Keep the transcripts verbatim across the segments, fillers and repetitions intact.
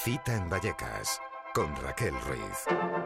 Cita en Vallecas, con Raquel Ruiz.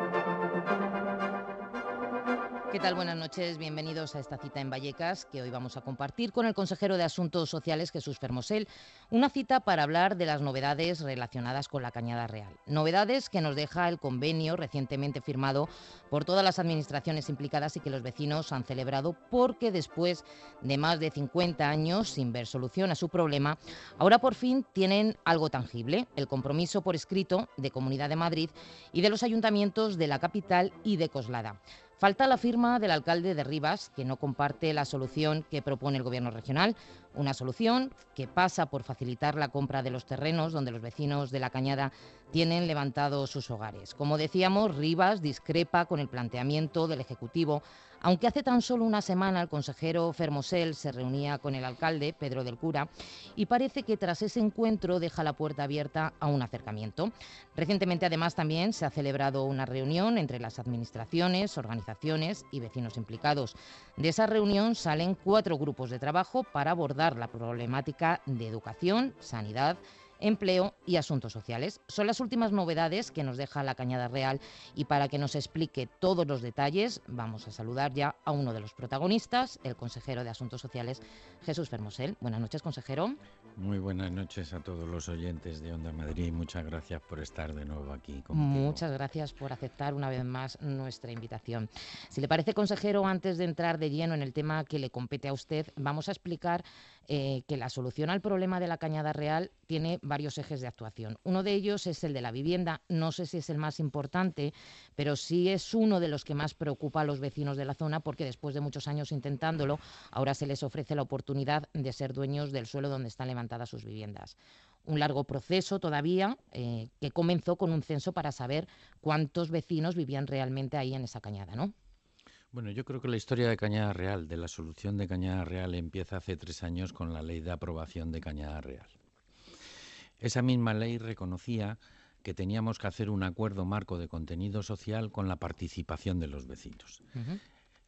¿Qué tal? Buenas noches, bienvenidos a esta cita en Vallecas que hoy vamos a compartir con el consejero de Asuntos Sociales, Jesús Fermosel. Una cita para hablar de las novedades relacionadas con la Cañada Real. Novedades que nos deja el convenio recientemente firmado por todas las administraciones implicadas y que los vecinos han celebrado porque después de más de cincuenta años sin ver solución a su problema, ahora por fin tienen algo tangible, el compromiso por escrito de Comunidad de Madrid y de los ayuntamientos de la capital y de Coslada. Falta la firma del alcalde de Rivas, que no comparte la solución que propone el Gobierno regional, una solución que pasa por facilitar la compra de los terrenos donde los vecinos de la Cañada tienen levantados sus hogares. Como decíamos, Rivas discrepa con el planteamiento del Ejecutivo, aunque hace tan solo una semana el consejero Fermosel se reunía con el alcalde, Pedro del Cura, y parece que tras ese encuentro deja la puerta abierta a un acercamiento. Recientemente, además, también se ha celebrado una reunión entre las administraciones, organizaciones y vecinos implicados. De esa reunión salen cuatro grupos de trabajo para abordar la problemática de educación, sanidad, empleo y asuntos sociales. Son las últimas novedades que nos deja la Cañada Real y para que nos explique todos los detalles vamos a saludar ya a uno de los protagonistas, el consejero de Asuntos Sociales, Jesús Fermosel. Buenas noches, consejero. Muy buenas noches a todos los oyentes de Onda Madrid. Muchas gracias por estar de nuevo aquí contigo. Muchas gracias por aceptar una vez más nuestra invitación. Si le parece, consejero, antes de entrar de lleno en el tema que le compete a usted, vamos a explicar eh, que la solución al problema de la Cañada Real tiene varios ejes de actuación. Uno de ellos es el de la vivienda. No sé si es el más importante, pero sí es uno de los que más preocupa a los vecinos de la zona porque después de muchos años intentándolo, ahora se les ofrece la oportunidad de ser dueños del suelo donde están levantadas sus viviendas. Un largo proceso todavía eh, que comenzó con un censo para saber cuántos vecinos vivían realmente ahí en esa cañada, ¿no? Bueno, yo creo que la historia de Cañada Real, de la solución de Cañada Real, empieza hace tres años con la ley de aprobación de Cañada Real. Esa misma ley reconocía que teníamos que hacer un acuerdo marco de contenido social con la participación de los vecinos. Uh-huh.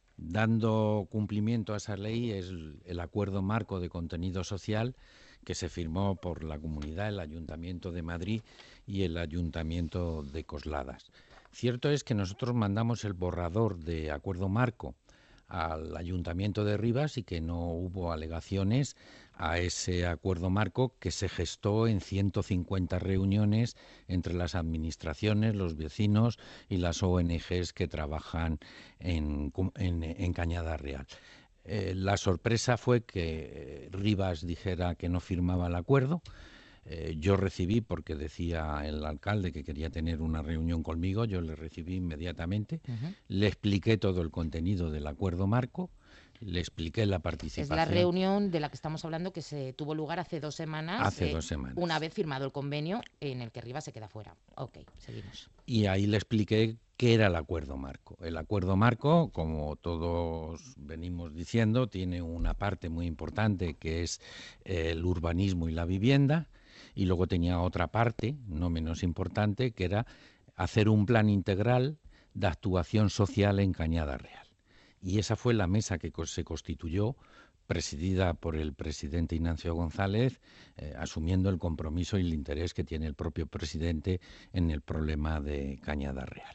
Dando cumplimiento a esa ley es el acuerdo marco de contenido social que se firmó por la Comunidad, el Ayuntamiento de Madrid y el Ayuntamiento de Cosladas. Cierto es que nosotros mandamos el borrador de acuerdo marco al Ayuntamiento de Rivas y que no hubo alegaciones a ese acuerdo marco que se gestó en ciento cincuenta reuniones entre las administraciones, los vecinos y las O N Ges que trabajan en, en, en Cañada Real. Eh, la sorpresa fue que Rivas dijera que no firmaba el acuerdo. Eh, yo recibí, porque decía el alcalde que quería tener una reunión conmigo, yo le recibí inmediatamente, uh-huh. Le expliqué todo el contenido del acuerdo marco, le expliqué la participación. Es la reunión de la que estamos hablando que se tuvo lugar hace dos semanas. Hace eh, dos semanas. Una vez firmado el convenio en el que Rivas se queda fuera. Ok, seguimos. Y ahí le expliqué qué era el acuerdo marco. El acuerdo marco, como todos venimos diciendo, tiene una parte muy importante que es eh, el urbanismo y la vivienda. Y luego tenía otra parte, no menos importante, que era hacer un plan integral de actuación social en Cañada Real. Y esa fue la mesa que se constituyó, presidida por el presidente Ignacio González, eh, asumiendo el compromiso y el interés que tiene el propio presidente en el problema de Cañada Real.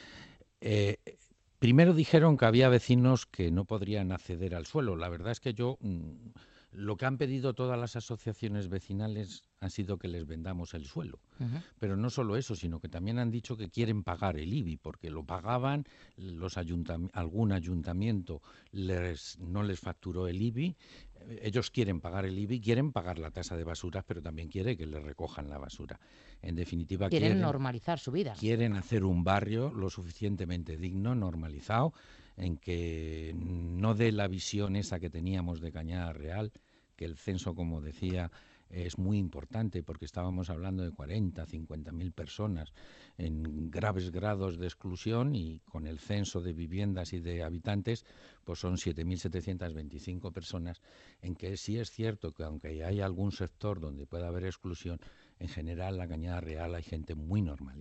Eh, primero dijeron que había vecinos que no podrían acceder al suelo. La verdad es que yo... Mmm, Lo que han pedido todas las asociaciones vecinales ha sido que les vendamos el suelo. Uh-huh. Pero no solo eso, sino que también han dicho que quieren pagar el I B I, porque lo pagaban, los ayuntam- algún ayuntamiento les, no les facturó el I B I, ellos quieren pagar el I B I, quieren pagar la tasa de basuras, pero también quieren que les recojan la basura. En definitiva, quieren, quieren normalizar su vida. Quieren hacer un barrio lo suficientemente digno, normalizado, en que no dé la visión esa que teníamos de Cañada Real, que el censo, como decía, es muy importante porque estábamos hablando de cuarenta, cincuenta mil personas en graves grados de exclusión y con el censo de viviendas y de habitantes pues son siete mil setecientas veinticinco personas, en que sí es cierto que aunque hay algún sector donde pueda haber exclusión, en general la Cañada Real hay gente muy normalizada.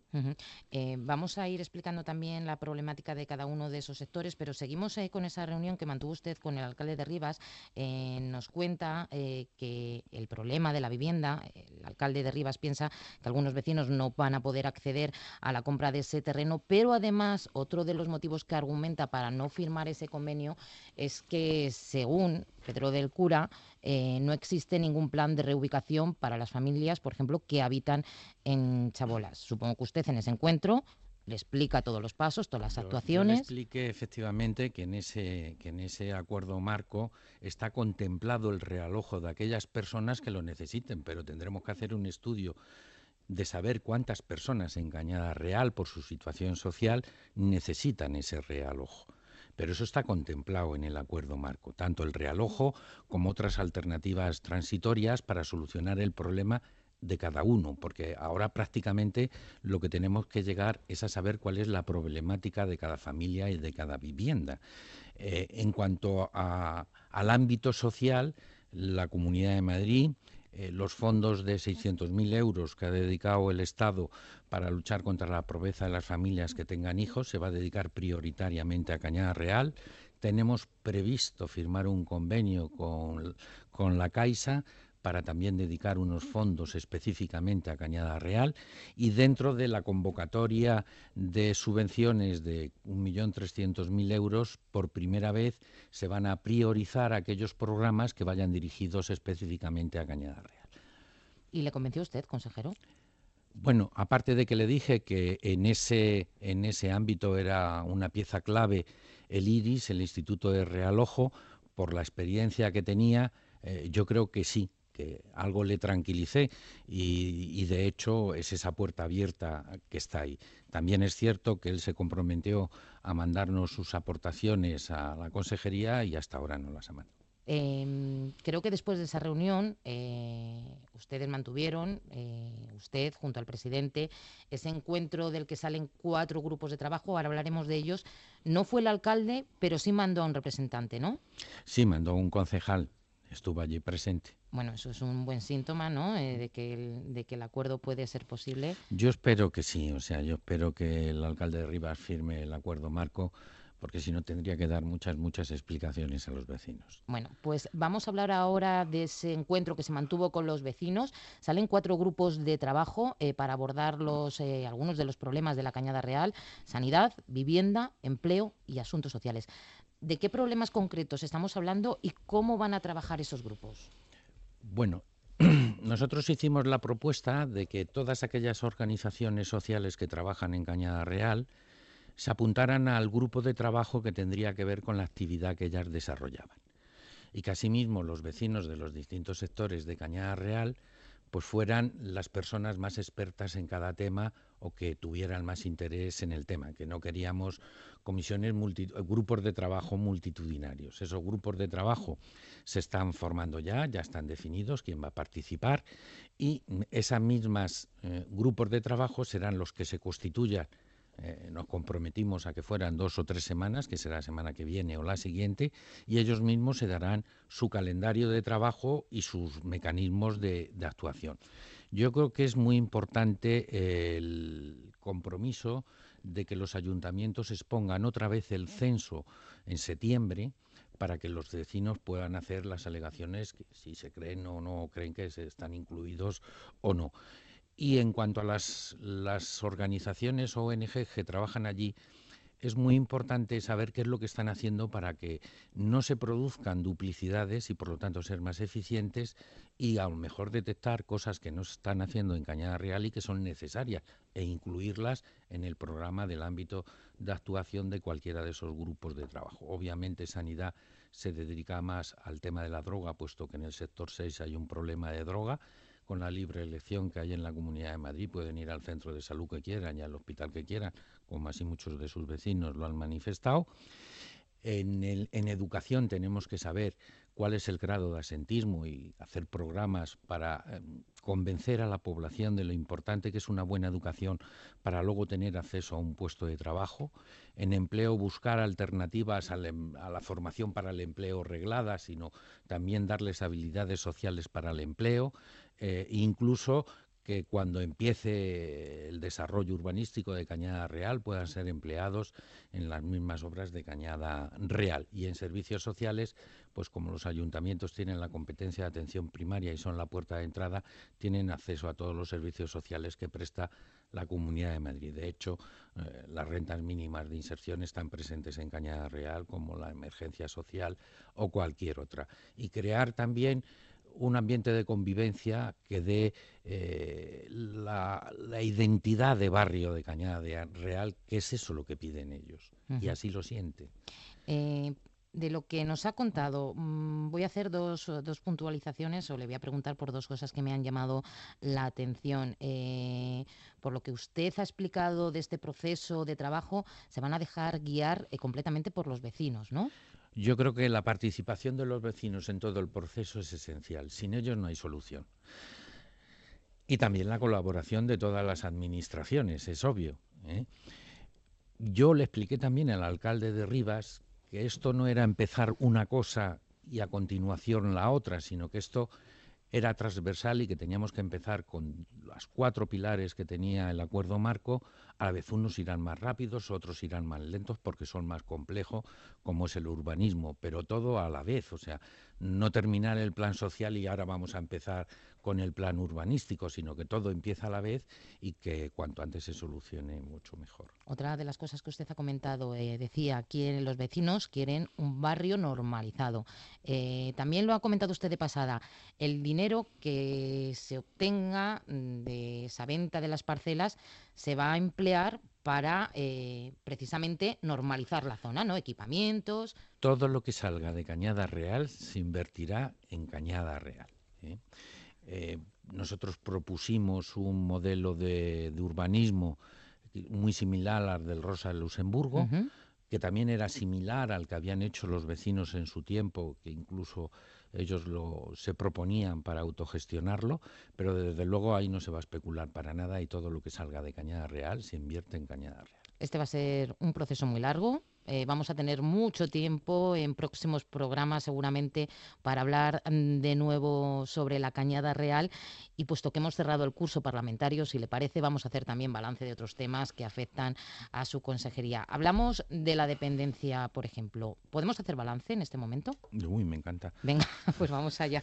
Uh-huh. Eh, vamos a ir explicando también la problemática de cada uno de esos sectores, pero seguimos eh, con esa reunión que mantuvo usted con el alcalde de Rivas. Eh, nos cuenta eh, que el problema de la vivienda, el alcalde de Rivas piensa que algunos vecinos no van a poder acceder a la compra de ese terreno, pero además otro de los motivos que argumenta para no firmar ese convenio es que, según Pedro del Cura, eh, no existe ningún plan de reubicación para las familias, por ejemplo, que habitan en Chabolas. Supongo que usted en ese encuentro le explica todos los pasos, todas las Yo, yo le actuaciones. expliqué efectivamente que en, ese, que en ese acuerdo marco está contemplado el realojo de aquellas personas que lo necesiten, pero tendremos que hacer un estudio de saber cuántas personas en Cañada Real, por su situación social, necesitan ese realojo. Pero eso está contemplado en el acuerdo marco, tanto el realojo como otras alternativas transitorias para solucionar el problema de cada uno, porque ahora prácticamente lo que tenemos que llegar es a saber cuál es la problemática de cada familia y de cada vivienda. Eh, en cuanto a, al ámbito social, la Comunidad de Madrid, eh, los fondos de seiscientos mil euros que ha dedicado el Estado para luchar contra la pobreza de las familias que tengan hijos, se va a dedicar prioritariamente a Cañada Real. Tenemos previsto firmar un convenio con, con la Caixa para también dedicar unos fondos específicamente a Cañada Real, y dentro de la convocatoria de subvenciones de un millón trescientos mil euros, por primera vez se van a priorizar aquellos programas que vayan dirigidos específicamente a Cañada Real. ¿Y le convenció usted, consejero? Bueno, aparte de que le dije que en ese, en ese ámbito era una pieza clave el I R I S, el Instituto de Realojo, por la experiencia que tenía, eh, yo creo que sí, que algo le tranquilicé y, y de hecho es esa puerta abierta que está ahí. También es cierto que él se comprometió a mandarnos sus aportaciones a la consejería y hasta ahora no las ha mandado. Eh, creo que después de esa reunión eh, ustedes mantuvieron, eh, usted junto al presidente, ese encuentro del que salen cuatro grupos de trabajo. Ahora hablaremos de ellos. No fue el alcalde, pero sí mandó a un representante, ¿no? Sí, mandó un concejal, estuvo allí presente. Bueno, eso es un buen síntoma, ¿no? Eh, de que el, de que el acuerdo puede ser posible. Yo espero que sí, o sea, yo espero que el alcalde de Rivas firme el acuerdo marco, porque si no tendría que dar muchas, muchas explicaciones a los vecinos. Bueno, pues vamos a hablar ahora de ese encuentro que se mantuvo con los vecinos. Salen cuatro grupos de trabajo eh, para abordar los, eh, algunos de los problemas de la Cañada Real: sanidad, vivienda, empleo y asuntos sociales. ¿De qué problemas concretos estamos hablando y cómo van a trabajar esos grupos? Bueno, nosotros hicimos la propuesta de que todas aquellas organizaciones sociales que trabajan en Cañada Real se apuntaran al grupo de trabajo que tendría que ver con la actividad que ellas desarrollaban, y que asimismo los vecinos de los distintos sectores de Cañada Real pues fueran las personas más expertas en cada tema o que tuvieran más interés en el tema, que no queríamos comisiones, multi, grupos de trabajo multitudinarios. Esos grupos de trabajo se están formando ya, ya están definidos quién va a participar, y esos mismos eh, grupos de trabajo serán los que se constituyan. Eh, nos comprometimos a que fueran dos o tres semanas, que será la semana que viene o la siguiente, y ellos mismos se darán su calendario de trabajo y sus mecanismos de, de actuación. Yo creo que es muy importante eh, el compromiso de que los ayuntamientos expongan otra vez el censo en septiembre, para que los vecinos puedan hacer las alegaciones, que si se creen o no creen que se están incluidos o no. Y en cuanto a las, las organizaciones O N G que trabajan allí, es muy importante saber qué es lo que están haciendo para que no se produzcan duplicidades y por lo tanto ser más eficientes, y a lo mejor detectar cosas que no se están haciendo en Cañada Real y que son necesarias e incluirlas en el programa del ámbito de actuación de cualquiera de esos grupos de trabajo. Obviamente sanidad se dedica más al tema de la droga, puesto que en el sector seis hay un problema de droga. Con la libre elección que hay en la Comunidad de Madrid pueden ir al centro de salud que quieran y al hospital que quieran, como así muchos de sus vecinos lo han manifestado. En, el, en educación tenemos que saber cuál es el grado de asentismo y hacer programas para eh, convencer a la población de lo importante que es una buena educación para luego tener acceso a un puesto de trabajo. En empleo, buscar alternativas a la, a la formación para el empleo reglada, sino también darles habilidades sociales para el empleo, eh, incluso que cuando empiece el desarrollo urbanístico de Cañada Real puedan ser empleados en las mismas obras de Cañada Real. Y en servicios sociales, pues como los ayuntamientos tienen la competencia de atención primaria y son la puerta de entrada, tienen acceso a todos los servicios sociales que presta la Comunidad de Madrid. De hecho, eh, las rentas mínimas de inserción están presentes en Cañada Real, como la emergencia social o cualquier otra. Y crear también un ambiente de convivencia que dé eh, la, la identidad de barrio de Cañada Real, que es eso lo que piden ellos, uh-huh. y así lo sienten. Eh, de lo que nos ha contado, mmm, voy a hacer dos, dos puntualizaciones, o le voy a preguntar por dos cosas que me han llamado la atención. Eh, por lo que usted ha explicado de este proceso de trabajo, se van a dejar guiar eh, completamente por los vecinos, ¿no? Yo creo que la participación de los vecinos en todo el proceso es esencial. Sin ellos no hay solución. Y también la colaboración de todas las administraciones, es obvio, ¿eh? Yo le expliqué también al alcalde de Rivas que esto no era empezar una cosa y a continuación la otra, sino que esto era transversal y que teníamos que empezar con los cuatro pilares que tenía el acuerdo marco. A la vez unos irán más rápidos, otros irán más lentos porque son más complejos, como es el urbanismo, pero todo a la vez. O sea, no terminar el plan social y ahora vamos a empezar con el plan urbanístico, sino que todo empieza a la vez y que cuanto antes se solucione mucho mejor. Otra de las cosas que usted ha comentado, eh, decía, que los vecinos quieren un barrio normalizado. Eh, también lo ha comentado usted de pasada, el dinero que se obtenga de esa venta de las parcelas se va a emplear para eh, precisamente normalizar la zona, ¿no? Equipamientos. Todo lo que salga de Cañada Real se invertirá en Cañada Real, ¿eh? Eh, nosotros propusimos un modelo de, de urbanismo muy similar al del Rosa de Luxemburgo, uh-huh. que también era similar al que habían hecho los vecinos en su tiempo, que incluso ellos lo, se proponían para autogestionarlo, pero desde luego ahí no se va a especular para nada y todo lo que salga de Cañada Real se invierte en Cañada Real. Este va a ser un proceso muy largo. Eh, vamos a tener mucho tiempo en próximos programas seguramente para hablar de nuevo sobre la Cañada Real, y puesto que hemos cerrado el curso parlamentario, si le parece, vamos a hacer también balance de otros temas que afectan a su consejería. Hablamos de la dependencia, por ejemplo. ¿Podemos hacer balance en este momento? Uy, me encanta. Venga, pues vamos allá.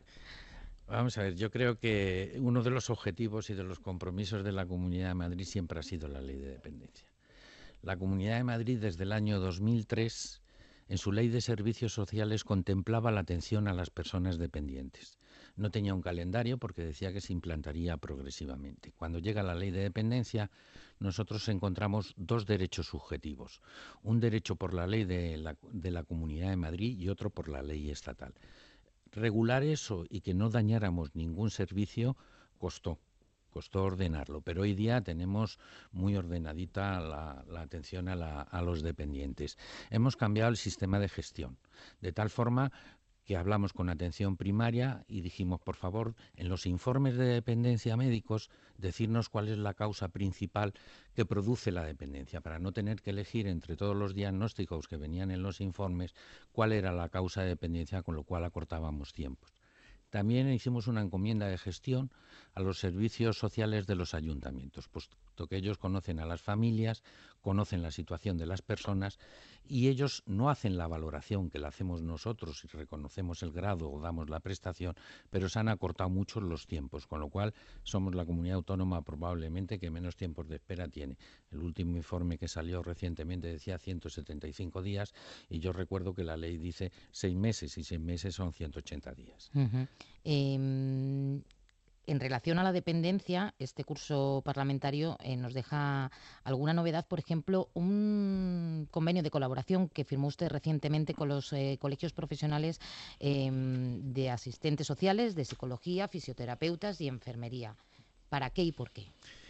Vamos a ver, yo creo que uno de los objetivos y de los compromisos de la Comunidad de Madrid siempre ha sido la ley de dependencia. La Comunidad de Madrid, desde el año dos mil tres, en su ley de servicios sociales contemplaba la atención a las personas dependientes. No tenía un calendario porque decía que se implantaría progresivamente. Cuando llega la ley de dependencia, nosotros encontramos dos derechos subjetivos. Un derecho por la ley de la, de la Comunidad de Madrid y otro por la ley estatal. Regular eso y que no dañáramos ningún servicio costó. Costó ordenarlo, pero hoy día tenemos muy ordenadita la, la atención a, la, a los dependientes. Hemos cambiado el sistema de gestión, de tal forma que hablamos con atención primaria y dijimos, por favor, en los informes de dependencia médicos, decirnos cuál es la causa principal que produce la dependencia, para no tener que elegir entre todos los diagnósticos que venían en los informes cuál era la causa de dependencia, con lo cual acortábamos tiempos. También hicimos una encomienda de gestión a los servicios sociales de los ayuntamientos, puesto que ellos conocen a las familias, conocen la situación de las personas y ellos no hacen la valoración que la hacemos nosotros y reconocemos el grado o damos la prestación, pero se han acortado mucho los tiempos, con lo cual somos la comunidad autónoma probablemente que menos tiempos de espera tiene. El último informe que salió recientemente decía ciento setenta y cinco días y yo recuerdo que la ley dice seis meses y seis meses son ciento ochenta días. Uh-huh. Eh, en relación a la dependencia, este curso parlamentario eh, nos deja alguna novedad, por ejemplo, un convenio de colaboración que firmó usted recientemente con los eh, colegios profesionales eh, de asistentes sociales, de psicología, fisioterapeutas y enfermería. ¿Para qué y por qué?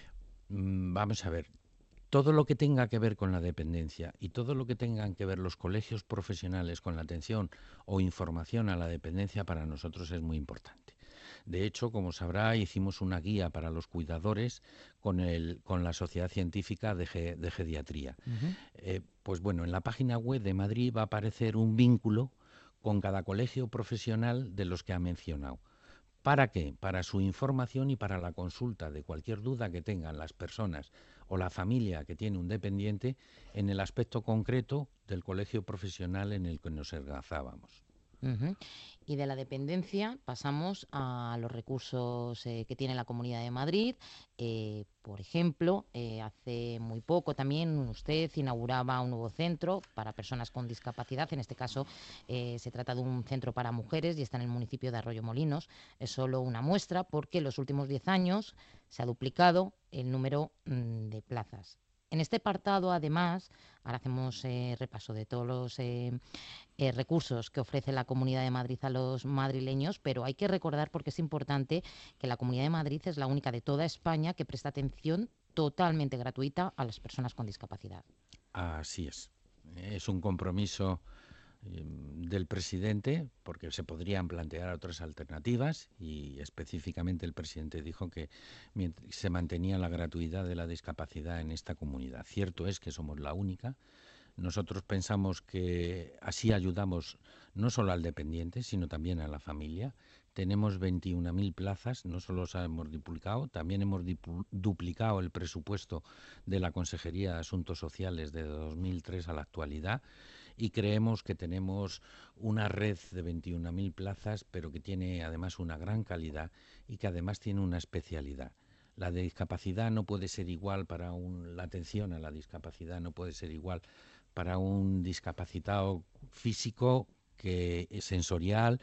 Mm, vamos a ver. Todo lo que tenga que ver con la dependencia y todo lo que tengan que ver los colegios profesionales con la atención o información a la dependencia para nosotros es muy importante. De hecho, como sabrá, hicimos una guía para los cuidadores con, el, con la Sociedad Científica de, Ge, de Geriatría. Uh-huh. Eh, pues bueno, en la página web de Madrid va a aparecer un vínculo con cada colegio profesional de los que ha mencionado. ¿Para qué? Para su información y para la consulta de cualquier duda que tengan las personas o la familia que tiene un dependiente en el aspecto concreto del colegio profesional en el que nos engazábamos. Uh-huh. Y de la dependencia pasamos a los recursos eh, que tiene la Comunidad de Madrid. Eh, por ejemplo, eh, hace muy poco también usted inauguraba un nuevo centro para personas con discapacidad. En este caso eh, se trata de un centro para mujeres y está en el municipio de Arroyomolinos. Es solo una muestra porque en los últimos diez años se ha duplicado el número mm, de plazas. En este apartado, además, ahora hacemos eh, repaso de todos los eh, eh, recursos que ofrece la Comunidad de Madrid a los madrileños, pero hay que recordar, porque es importante, que la Comunidad de Madrid es la única de toda España que presta atención totalmente gratuita a las personas con discapacidad. Así es. Es un compromiso del presidente, porque se podrían plantear otras alternativas y específicamente el presidente dijo que se mantenía la gratuidad de la discapacidad en esta comunidad. Cierto es que somos la única. Nosotros pensamos que así ayudamos no solo al dependiente, sino también a la familia. Tenemos veintiuna mil plazas, no solo las hemos duplicado, también hemos duplicado el presupuesto de la Consejería de Asuntos Sociales de dos mil tres a la actualidad. Y creemos que tenemos una red de veintiuna mil plazas, pero que tiene además una gran calidad y que además tiene una especialidad. La discapacidad no puede ser igual para un, la atención a la discapacidad no puede ser igual para un discapacitado físico que sensorial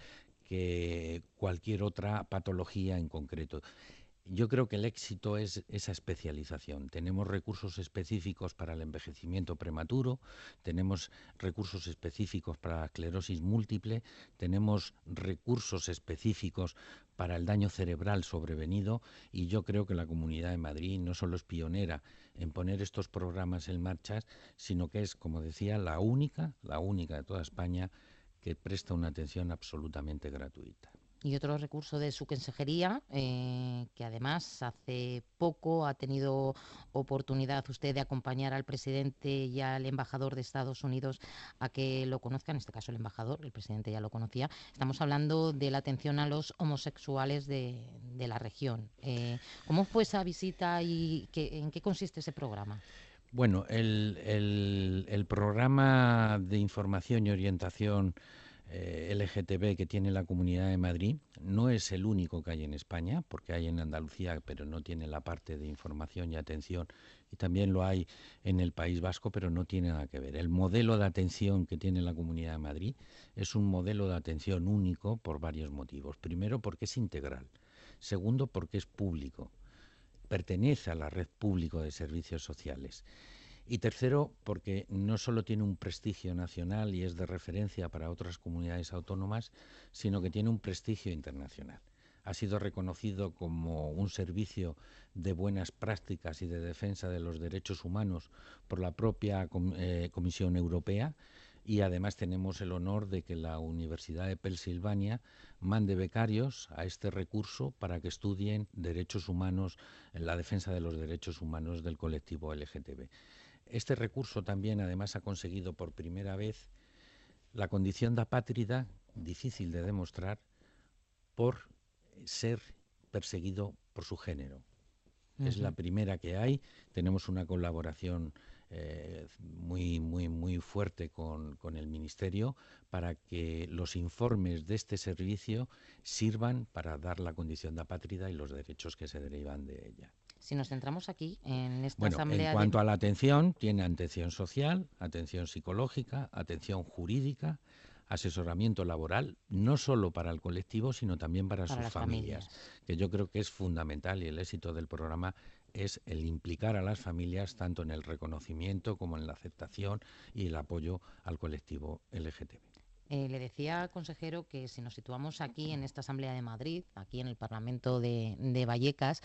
que cualquier otra patología en concreto. Yo creo que el éxito es esa especialización. Tenemos recursos específicos para el envejecimiento prematuro, tenemos recursos específicos para la esclerosis múltiple, tenemos recursos específicos para el daño cerebral sobrevenido y yo creo que la Comunidad de Madrid no solo es pionera en poner estos programas en marcha, sino que es, como decía, la única, la única de toda España que presta una atención absolutamente gratuita. Y otro recurso de su consejería, eh, que además hace poco ha tenido oportunidad usted de acompañar al presidente y al embajador de Estados Unidos a que lo conozcan, en este caso el embajador, el presidente ya lo conocía. Estamos hablando de la atención a los homosexuales de, de la región. Eh, ¿Cómo fue esa visita y qué, en qué consiste ese programa? Bueno, el, el, el programa de información y orientación Eh, L G T B que tiene la Comunidad de Madrid no es el único que hay en España, porque hay en Andalucía, pero no tiene la parte de información y atención, y también lo hay en el País Vasco, pero no tiene nada que ver. El modelo de atención que tiene la Comunidad de Madrid es un modelo de atención único por varios motivos. Primero, porque es integral. Segundo, porque es público. Pertenece a la red pública de servicios sociales. Y tercero, porque no solo tiene un prestigio nacional y es de referencia para otras comunidades autónomas, sino que tiene un prestigio internacional. Ha sido reconocido como un servicio de buenas prácticas y de defensa de los derechos humanos por la propia eh, Comisión Europea y además tenemos el honor de que la Universidad de Pensilvania mande becarios a este recurso para que estudien derechos humanos, la defensa de los derechos humanos del colectivo L G T B. Este recurso también, además, ha conseguido por primera vez la condición de apátrida, difícil de demostrar, por ser perseguido por su género. Uh-huh. Es la primera que hay. Tenemos una colaboración eh, muy, muy, muy fuerte con, con el Ministerio para que los informes de este servicio sirvan para dar la condición de apátrida y los derechos que se derivan de ella. Si nos centramos aquí en esta bueno, asamblea... En cuanto de... a la atención, tiene atención social, atención psicológica, atención jurídica, asesoramiento laboral, no solo para el colectivo, sino también para, para sus familias, familias, que yo creo que es fundamental y el éxito del programa es el implicar a las familias tanto en el reconocimiento como en la aceptación y el apoyo al colectivo L G T B. Eh, le decía, consejero, que si nos situamos aquí en esta Asamblea de Madrid, aquí en el Parlamento de, de Vallecas,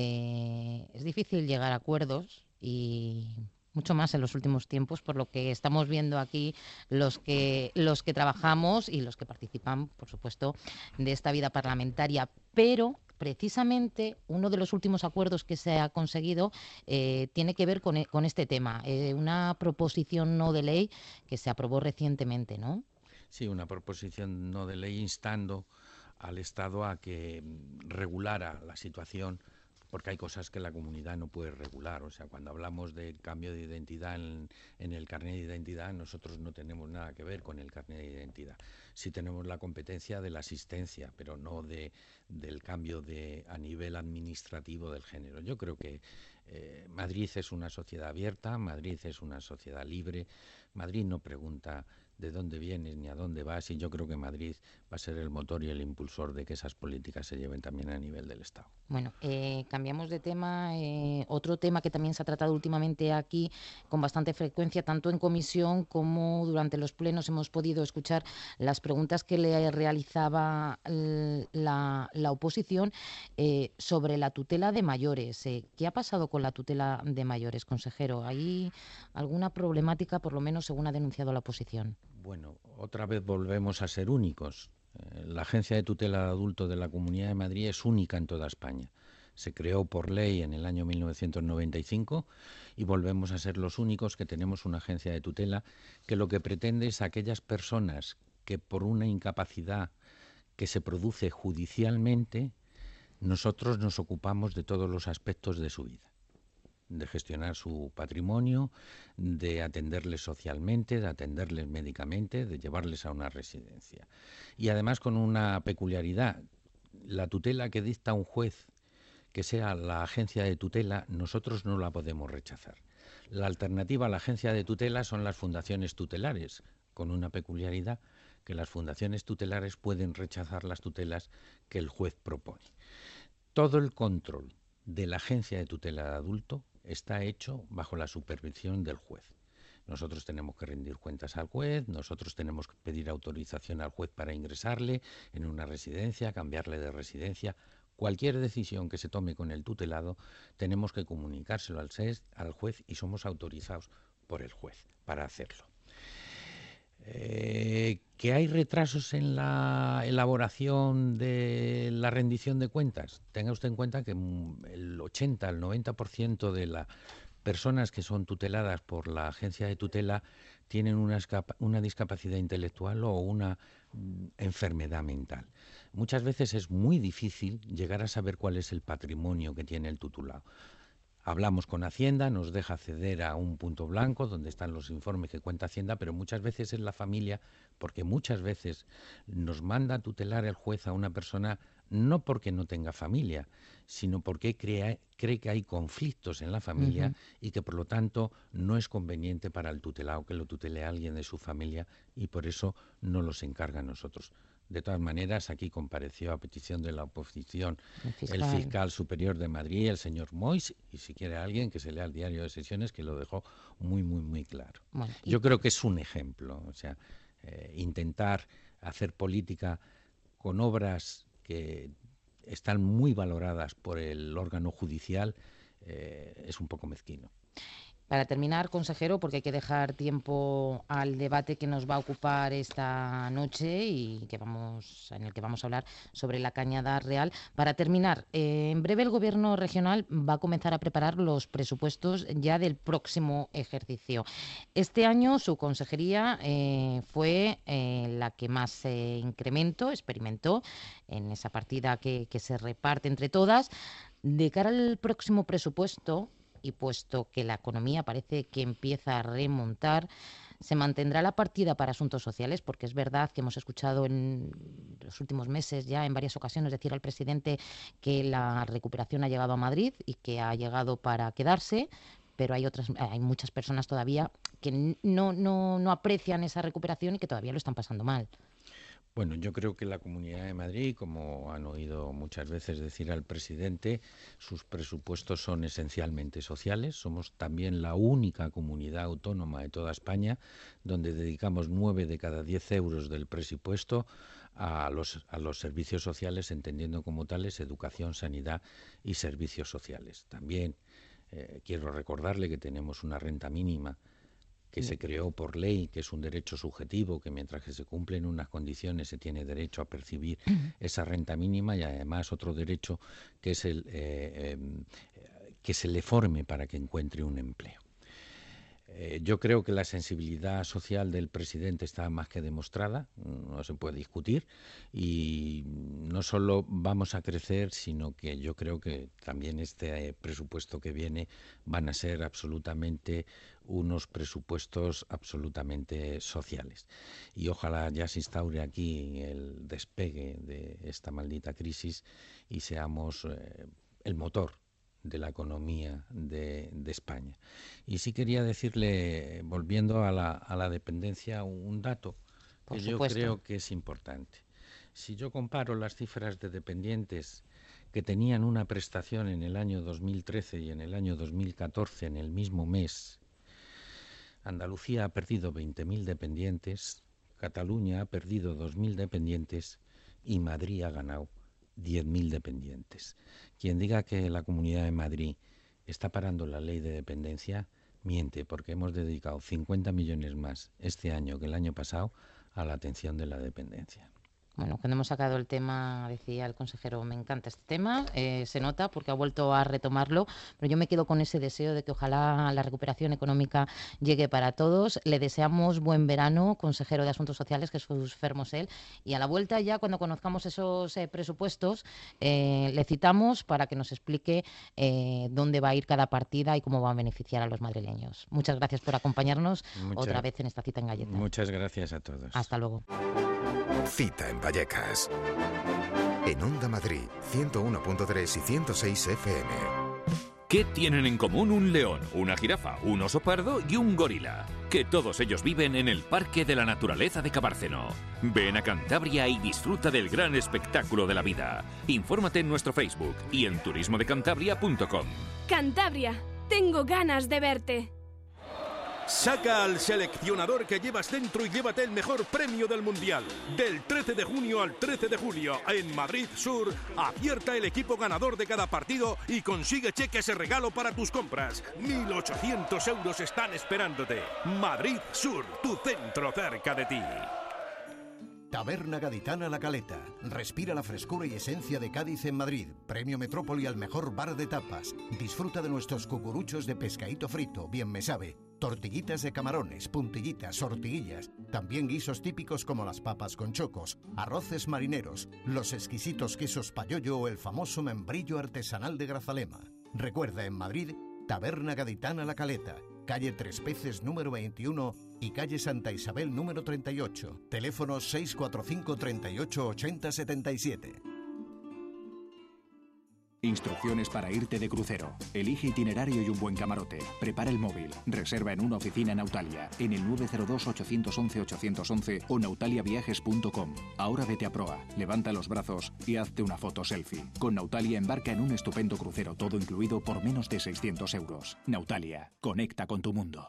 eh, es difícil llegar a acuerdos y mucho más en los últimos tiempos, por lo que estamos viendo aquí los que, los que trabajamos y los que participan, por supuesto, de esta vida parlamentaria. Pero precisamente uno de los últimos acuerdos que se ha conseguido eh, tiene que ver con, con este tema, eh, una proposición no de ley que se aprobó recientemente, ¿no? Sí, una proposición no de ley instando al Estado a que regulara la situación, porque hay cosas que la comunidad no puede regular. O sea, cuando hablamos del cambio de identidad en, en el carnet de identidad, nosotros no tenemos nada que ver con el carnet de identidad. Sí tenemos la competencia de la asistencia, pero no de, del cambio de, a nivel administrativo del género. Yo creo que eh, Madrid es una sociedad abierta, Madrid es una sociedad libre, Madrid no pregunta de dónde vienes ni a dónde vas, y yo creo que Madrid va a ser el motor y el impulsor de que esas políticas se lleven también a nivel del Estado. Bueno, eh, cambiamos de tema. Eh, otro tema que también se ha tratado últimamente aquí con bastante frecuencia, tanto en comisión como durante los plenos, hemos podido escuchar las preguntas que le realizaba la, la oposición eh, sobre la tutela de mayores. Eh, ¿Qué ha pasado con la tutela de mayores, consejero? ¿Hay alguna problemática, por lo menos según ha denunciado la oposición? Bueno, otra vez volvemos a ser únicos. La Agencia de Tutela de Adultos de la Comunidad de Madrid es única en toda España. Se creó por ley en el año mil novecientos noventa y cinco y volvemos a ser los únicos que tenemos una agencia de tutela que lo que pretende es a aquellas personas que por una incapacidad que se produce judicialmente, nosotros nos ocupamos de todos los aspectos de su vida, de gestionar su patrimonio, de atenderles socialmente, de atenderles médicamente, de llevarles a una residencia. Y además con una peculiaridad, la tutela que dicta un juez, que sea la agencia de tutela, nosotros no la podemos rechazar. La alternativa a la agencia de tutela son las fundaciones tutelares, con una peculiaridad que las fundaciones tutelares pueden rechazar las tutelas que el juez propone. Todo el control de la agencia de tutela de adulto está hecho bajo la supervisión del juez. Nosotros tenemos que rendir cuentas al juez, nosotros tenemos que pedir autorización al juez para ingresarle en una residencia, cambiarle de residencia. Cualquier decisión que se tome con el tutelado tenemos que comunicárselo al, S E S, al juez, y somos autorizados por el juez para hacerlo. Eh, ¿Que hay retrasos en la elaboración de la rendición de cuentas? Tenga usted en cuenta que el ochenta, el noventa por ciento de las personas que son tuteladas por la agencia de tutela tienen una, una discapacidad intelectual o una mm, enfermedad mental. Muchas veces es muy difícil llegar a saber cuál es el patrimonio que tiene el tutelado. Hablamos con Hacienda, nos deja acceder a un punto blanco donde están los informes que cuenta Hacienda, pero muchas veces es la familia, porque muchas veces nos manda a tutelar el juez a una persona no porque no tenga familia, sino porque cree, cree que hay conflictos en la familia uh-huh. y que por lo tanto no es conveniente para el tutelado que lo tutele a alguien de su familia, y por eso no los encarga a nosotros. De todas maneras, aquí compareció a petición de la oposición el fiscal, el fiscal superior de Madrid, el señor Mois, y si quiere alguien que se lea el diario de sesiones, que lo dejó muy, muy, muy claro. Bueno, y... Yo creo que es un ejemplo, o sea, eh, intentar hacer política con obras que están muy valoradas por el órgano judicial eh, es un poco mezquino. Para terminar, consejero, porque hay que dejar tiempo al debate que nos va a ocupar esta noche y que vamos, en el que vamos a hablar sobre la Cañada Real. Para terminar, eh, en breve el Gobierno regional va a comenzar a preparar los presupuestos ya del próximo ejercicio. Este año su consejería eh, fue eh, la que más eh, incremento experimentó en esa partida que, que se reparte entre todas. De cara al próximo presupuesto, y puesto que la economía parece que empieza a remontar, ¿se mantendrá la partida para asuntos sociales? Porque es verdad que hemos escuchado en los últimos meses ya en varias ocasiones decir al presidente que la recuperación ha llegado a Madrid y que ha llegado para quedarse, pero hay otras, hay muchas personas todavía que no, no, no aprecian esa recuperación y que todavía lo están pasando mal. Bueno, yo creo que la Comunidad de Madrid, como han oído muchas veces decir al presidente, sus presupuestos son esencialmente sociales. Somos también la única comunidad autónoma de toda España donde dedicamos nueve de cada diez euros del presupuesto a los, a los servicios sociales, entendiendo como tales educación, sanidad y servicios sociales. También eh, quiero recordarle que tenemos una renta mínima que se creó por ley, que es un derecho subjetivo, que mientras que se cumplen unas condiciones se tiene derecho a percibir esa renta mínima, y además otro derecho que es el eh, eh, que se le forme para que encuentre un empleo. Eh, yo creo que la sensibilidad social del presidente está más que demostrada, no se puede discutir, y no solo vamos a crecer, sino que yo creo que también este eh, presupuesto que viene van a ser absolutamente unos presupuestos absolutamente sociales. Y ojalá ya se instaure aquí el despegue de esta maldita crisis y seamos eh, el motor de la economía de, de España. Y sí quería decirle, volviendo a la, a la dependencia, un dato Por que yo supuesto. creo que es importante. Si yo comparo las cifras de dependientes que tenían una prestación en el año dos mil trece y en el año dos mil catorce, en el mismo mes, Andalucía ha perdido veinte mil dependientes, Cataluña ha perdido dos mil dependientes y Madrid ha ganado diez mil dependientes. Quien diga que la Comunidad de Madrid está parando la ley de dependencia, miente, porque hemos dedicado cincuenta millones más este año que el año pasado a la atención de la dependencia. Bueno, cuando hemos sacado el tema, decía el consejero, me encanta este tema, eh, se nota porque ha vuelto a retomarlo, pero yo me quedo con ese deseo de que ojalá la recuperación económica llegue para todos. Le deseamos buen verano, consejero de Asuntos Sociales, Jesús Fermosel, y a la vuelta ya cuando conozcamos esos eh, presupuestos, eh, le citamos para que nos explique eh, dónde va a ir cada partida y cómo va a beneficiar a los madrileños. Muchas gracias por acompañarnos Mucha, otra vez en esta cita en Galletas. Muchas gracias a todos. Hasta luego. Cita en Vallecas. En Onda Madrid, ciento uno punto tres y ciento seis F M. ¿Qué tienen en común un león, una jirafa, un oso pardo y un gorila? Que todos ellos viven en el Parque de la Naturaleza de Cabárceno. Ven a Cantabria y disfruta del gran espectáculo de la vida. Infórmate en nuestro Facebook y en turismo de cantabria punto com. Cantabria, tengo ganas de verte. Saca al seleccionador que llevas dentro y llévate el mejor premio del Mundial. Del trece de junio al trece de julio, en Madrid Sur, acierta el equipo ganador de cada partido y consigue cheques de regalo para tus compras. mil ochocientos euros están esperándote. Madrid Sur, tu centro cerca de ti. Taberna Gaditana La Caleta. Respira la frescura y esencia de Cádiz en Madrid. Premio Metrópoli al mejor bar de tapas. Disfruta de nuestros cucuruchos de pescadito frito, bien me sabe. Tortillitas de camarones, puntillitas, sortiguillas. También guisos típicos como las papas con chocos, arroces marineros, los exquisitos quesos payollo o el famoso membrillo artesanal de Grazalema. Recuerda, en Madrid, Taberna Gaditana La Caleta. Calle Tres Peces número veintiuno y calle Santa Isabel número treinta y ocho. Teléfono seis cuatro cinco, treinta y ocho, ochenta, setenta y siete. Instrucciones para irte de crucero. Elige itinerario y un buen camarote. Prepara el móvil. Reserva en una oficina Nautalia, en el nueve cero dos, ocho uno uno, ocho uno uno o nautalia viajes punto com. Ahora vete a proa, levanta los brazos y hazte una foto selfie. Con Nautalia embarca en un estupendo crucero, todo incluido por menos de seiscientos euros. Nautalia, conecta con tu mundo.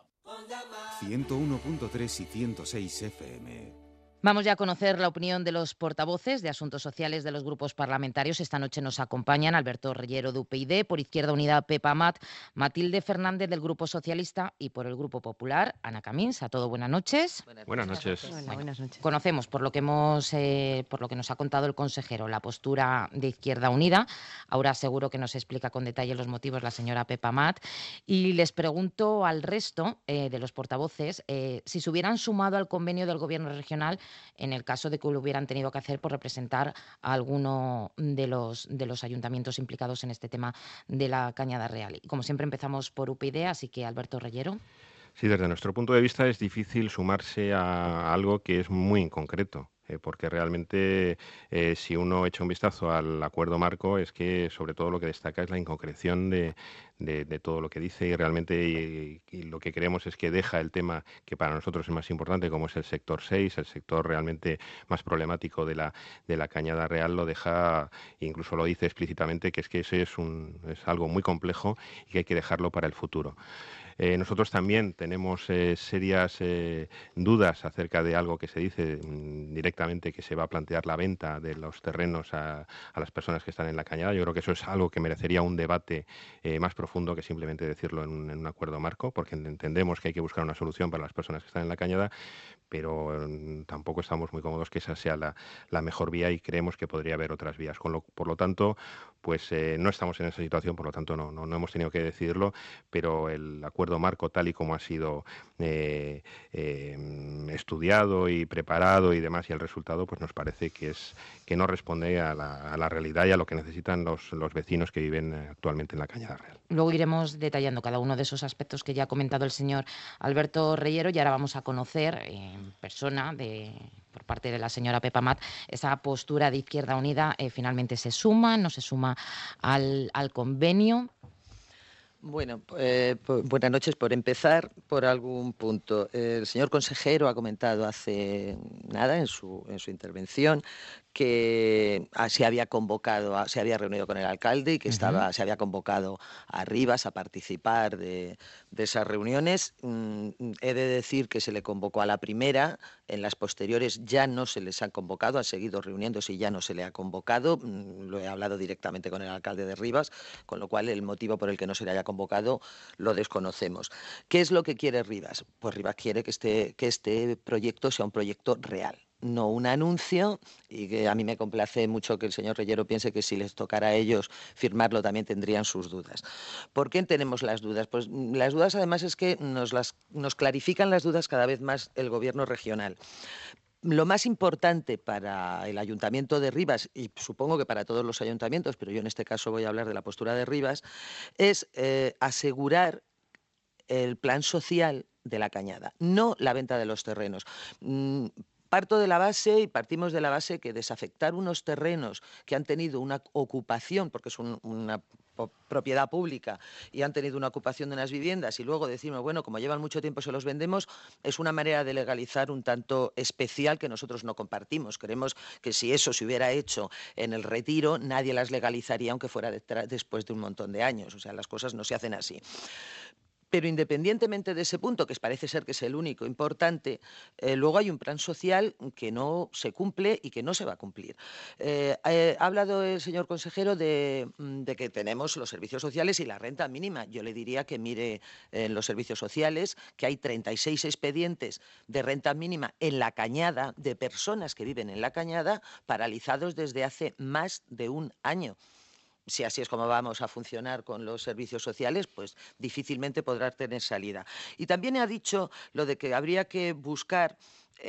ciento uno punto tres y ciento seis F M. Vamos ya a conocer la opinión de los portavoces de Asuntos Sociales de los grupos parlamentarios. Esta noche nos acompañan Alberto Reyero de U P YD, por Izquierda Unida Pepa Amat, Matilde Fernández del Grupo Socialista y por el Grupo Popular Ana Camins. A todo buenas noches. Buenas, buenas noches. Hola, bueno, buenas noches. Conocemos, por lo que hemos, eh, por lo que nos ha contado el consejero, la postura de Izquierda Unida. Ahora seguro que nos explica con detalle los motivos la señora Pepa Amat. Y les pregunto al resto eh, de los portavoces eh, si se hubieran sumado al convenio del Gobierno regional en el caso de que lo hubieran tenido que hacer por representar a alguno de los, de los ayuntamientos implicados en este tema de la Cañada Real. Y como siempre empezamos por U P YD, así que Alberto Reyero. Sí, desde nuestro punto de vista es difícil sumarse a algo que es muy inconcreto. Eh, porque realmente eh, si uno echa un vistazo al acuerdo marco es que sobre todo lo que destaca es la inconcreción de, de, de todo lo que dice y realmente y, y lo que creemos es que deja el tema que para nosotros es más importante, como es el sector seis, el sector realmente más problemático de la, de la Cañada Real, lo deja, incluso lo dice explícitamente, que es que ese es, un, es algo muy complejo y que hay que dejarlo para el futuro. Eh, nosotros también tenemos eh, serias eh, dudas acerca de algo que se dice mm, directamente, que se va a plantear la venta de los terrenos a, a las personas que están en la Cañada. Yo creo que eso es algo que merecería un debate eh, más profundo que simplemente decirlo en un, en un acuerdo marco, porque entendemos que hay que buscar una solución para las personas que están en la Cañada, pero eh, tampoco estamos muy cómodos que esa sea la, la mejor vía y creemos que podría haber otras vías. Con lo, por lo tanto, pues eh, no estamos en esa situación, por lo tanto no, no, no hemos tenido que decidirlo, pero el acuerdo acuerdo marco tal y como ha sido eh, eh, estudiado y preparado y demás, y el resultado pues nos parece que es que no responde a la, a la realidad y a lo que necesitan los, los vecinos que viven actualmente en la Cañada Real. Luego iremos detallando cada uno de esos aspectos que ya ha comentado el señor Alberto Reyero, y ahora vamos a conocer en persona, de, por parte de la señora Pepa Amat, esa postura de Izquierda Unida. Eh, finalmente se suma, no se suma al, al convenio. Bueno, eh, buenas noches. Por empezar, por algún punto. El señor consejero ha comentado hace nada en su, en su intervención que se había convocado, se había reunido con el alcalde y que estaba, uh-huh. se había convocado a Rivas a participar de, de esas reuniones. Mm, he de decir que se le convocó a la primera, en las posteriores ya no se les han convocado, han seguido reuniéndose y ya no se le ha convocado. Mm, lo he hablado directamente con el alcalde de Rivas, con lo cual el motivo por el que no se le haya convocado lo desconocemos. ¿Qué es lo que quiere Rivas? Pues Rivas quiere que este, que este proyecto sea un proyecto real, no un anuncio, y que a mí me complace mucho que el señor Reyero piense que si les tocara a ellos firmarlo también tendrían sus dudas. ¿Por qué tenemos las dudas? Pues las dudas además es que nos, las, nos clarifican las dudas cada vez más el gobierno regional. Lo más importante para el Ayuntamiento de Rivas, y supongo que para todos los ayuntamientos, pero yo en este caso voy a hablar de la postura de Rivas, es eh, asegurar el plan social de la Cañada, no la venta de los terrenos. Mm, Parto de la base y partimos de la base que desafectar unos terrenos que han tenido una ocupación, porque es un, una propiedad pública, y han tenido una ocupación de unas viviendas, y luego decimos, bueno, como llevan mucho tiempo se los vendemos, es una manera de legalizar un tanto especial que nosotros no compartimos. Creemos que si eso se hubiera hecho en el Retiro, nadie las legalizaría aunque fuera de, después de un montón de años. O sea, las cosas no se hacen así. Pero independientemente de ese punto, que parece ser que es el único importante, eh, luego hay un plan social que no se cumple y que no se va a cumplir. Eh, eh, ha hablado el señor consejero de, de que tenemos los servicios sociales y la renta mínima. Yo le diría que mire en los servicios sociales que hay treinta y seis expedientes de renta mínima en la Cañada, de personas que viven en la Cañada, paralizados desde hace más de un año. Si así es como vamos a funcionar con los servicios sociales, pues difícilmente podrá tener salida. Y también ha dicho lo de que habría que buscar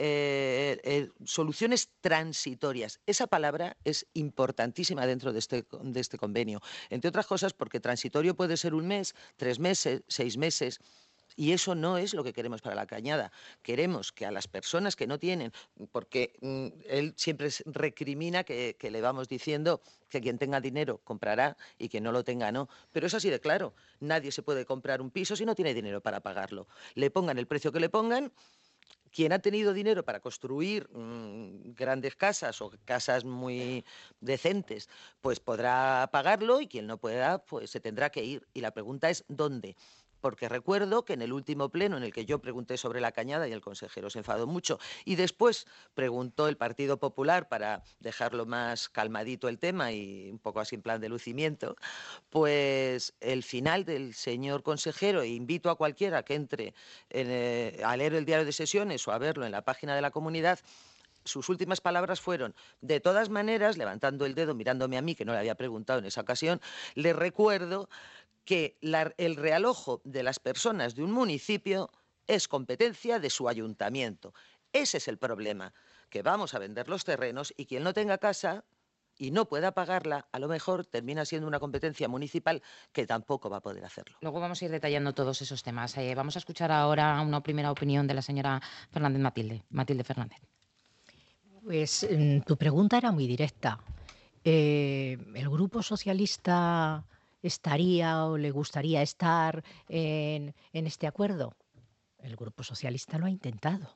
eh, eh, soluciones transitorias. Esa palabra es importantísima dentro de este, de este convenio, entre otras cosas porque transitorio puede ser un mes, tres meses, seis meses. Y eso no es lo que queremos para la Cañada. Queremos que a las personas que no tienen, porque mm, él siempre recrimina que, que le vamos diciendo que quien tenga dinero comprará y quien no lo tenga no. Pero es así de claro. Nadie se puede comprar un piso si no tiene dinero para pagarlo. Le pongan el precio que le pongan. Quien ha tenido dinero para construir mmm, grandes casas o casas muy decentes, pues podrá pagarlo, y quien no pueda, pues se tendrá que ir. Y la pregunta es ¿dónde? Porque recuerdo que en el último pleno en el que yo pregunté sobre la Cañada y el consejero se enfadó mucho, y después preguntó el Partido Popular para dejarlo más calmadito el tema y un poco así en plan de lucimiento, pues el final del señor consejero, e invito a cualquiera que entre en, eh, a leer el diario de sesiones o a verlo en la página de la comunidad, sus últimas palabras fueron: de todas maneras, levantando el dedo, mirándome a mí, que no le había preguntado en esa ocasión, le recuerdo que la, el realojo de las personas de un municipio es competencia de su ayuntamiento. Ese es el problema, que vamos a vender los terrenos y quien no tenga casa y no pueda pagarla, a lo mejor termina siendo una competencia municipal que tampoco va a poder hacerlo. Luego vamos a ir detallando todos esos temas. Eh, vamos a escuchar ahora una primera opinión de la señora Fernández Matilde. Matilde Fernández. Pues tu pregunta era muy directa. Eh, ¿El Grupo Socialista estaría o le gustaría estar en, en este acuerdo? El Grupo Socialista lo ha intentado.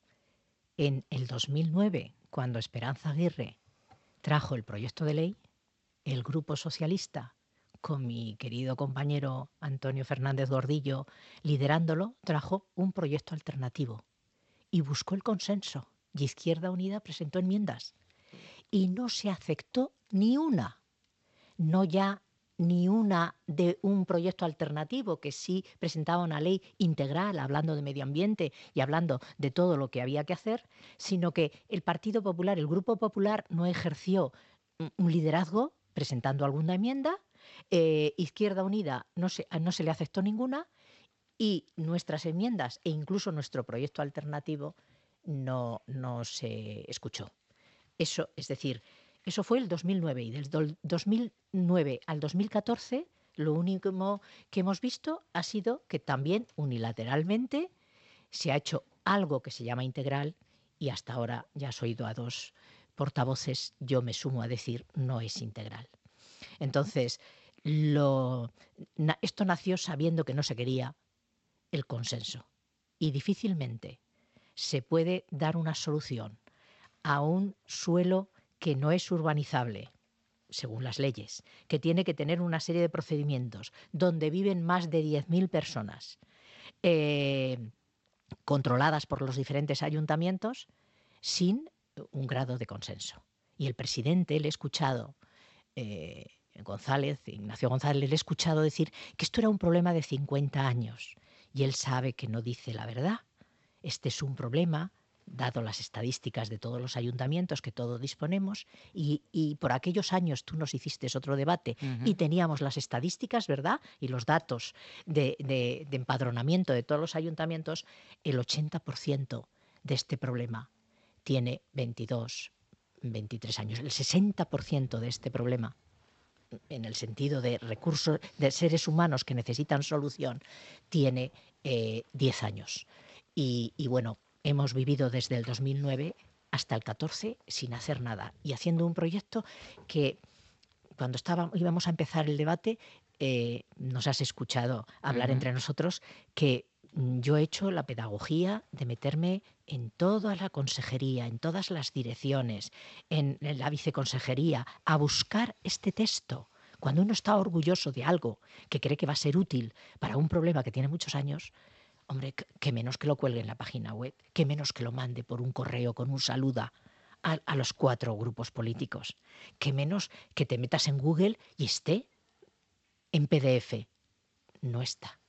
En el dos mil nueve, cuando Esperanza Aguirre trajo el proyecto de ley, el Grupo Socialista, con mi querido compañero Antonio Fernández Gordillo liderándolo, trajo un proyecto alternativo y buscó el consenso. Y Izquierda Unida presentó enmiendas y no se aceptó ni una. No ya ni una de un proyecto alternativo que sí presentaba una ley integral hablando de medio ambiente y hablando de todo lo que había que hacer, sino que el Partido Popular, el Grupo Popular, no ejerció un liderazgo presentando alguna enmienda, eh, Izquierda Unida no se, no se le aceptó ninguna, y nuestras enmiendas e incluso nuestro proyecto alternativo no, no se escuchó. Eso, es decir, eso fue el dos mil nueve y del dos mil nueve al dos mil catorce lo único que hemos visto ha sido que también unilateralmente se ha hecho algo que se llama integral y hasta ahora ya has oído a dos portavoces, yo me sumo a decir no es integral. Entonces, lo, na, esto nació sabiendo que no se quería el consenso y difícilmente se puede dar una solución a un suelo que no es urbanizable, según las leyes, que tiene que tener una serie de procedimientos, donde viven más de diez mil personas, eh, controladas por los diferentes ayuntamientos, sin un grado de consenso. Y el presidente, le he escuchado, eh, González, Ignacio González, le he escuchado decir que esto era un problema de cincuenta años, y él sabe que no dice la verdad. Este es un problema, dado las estadísticas de todos los ayuntamientos que todos disponemos, y, y por aquellos años tú nos hiciste otro debate uh-huh. y teníamos las estadísticas, ¿verdad? Y los datos de, de, de empadronamiento de todos los ayuntamientos, el ochenta por ciento de este problema tiene veintidós, veintitrés años. El sesenta por ciento de este problema, en el sentido de recursos, de seres humanos que necesitan solución, tiene eh, diez años. Y, y bueno, hemos vivido desde el dos mil nueve hasta el catorce sin hacer nada y haciendo un proyecto que cuando estábamos, íbamos a empezar el debate, eh, nos has escuchado hablar uh-huh. entre nosotros que yo he hecho la pedagogía de meterme en toda la consejería, en todas las direcciones, en, en la viceconsejería, a buscar este texto. Cuando uno está orgulloso de algo que cree que va a ser útil para un problema que tiene muchos años, hombre, que menos que lo cuelgue en la página web, que menos que lo mande por un correo con un saluda a, a los cuatro grupos políticos, que menos que te metas en Google y esté en P D F. No está.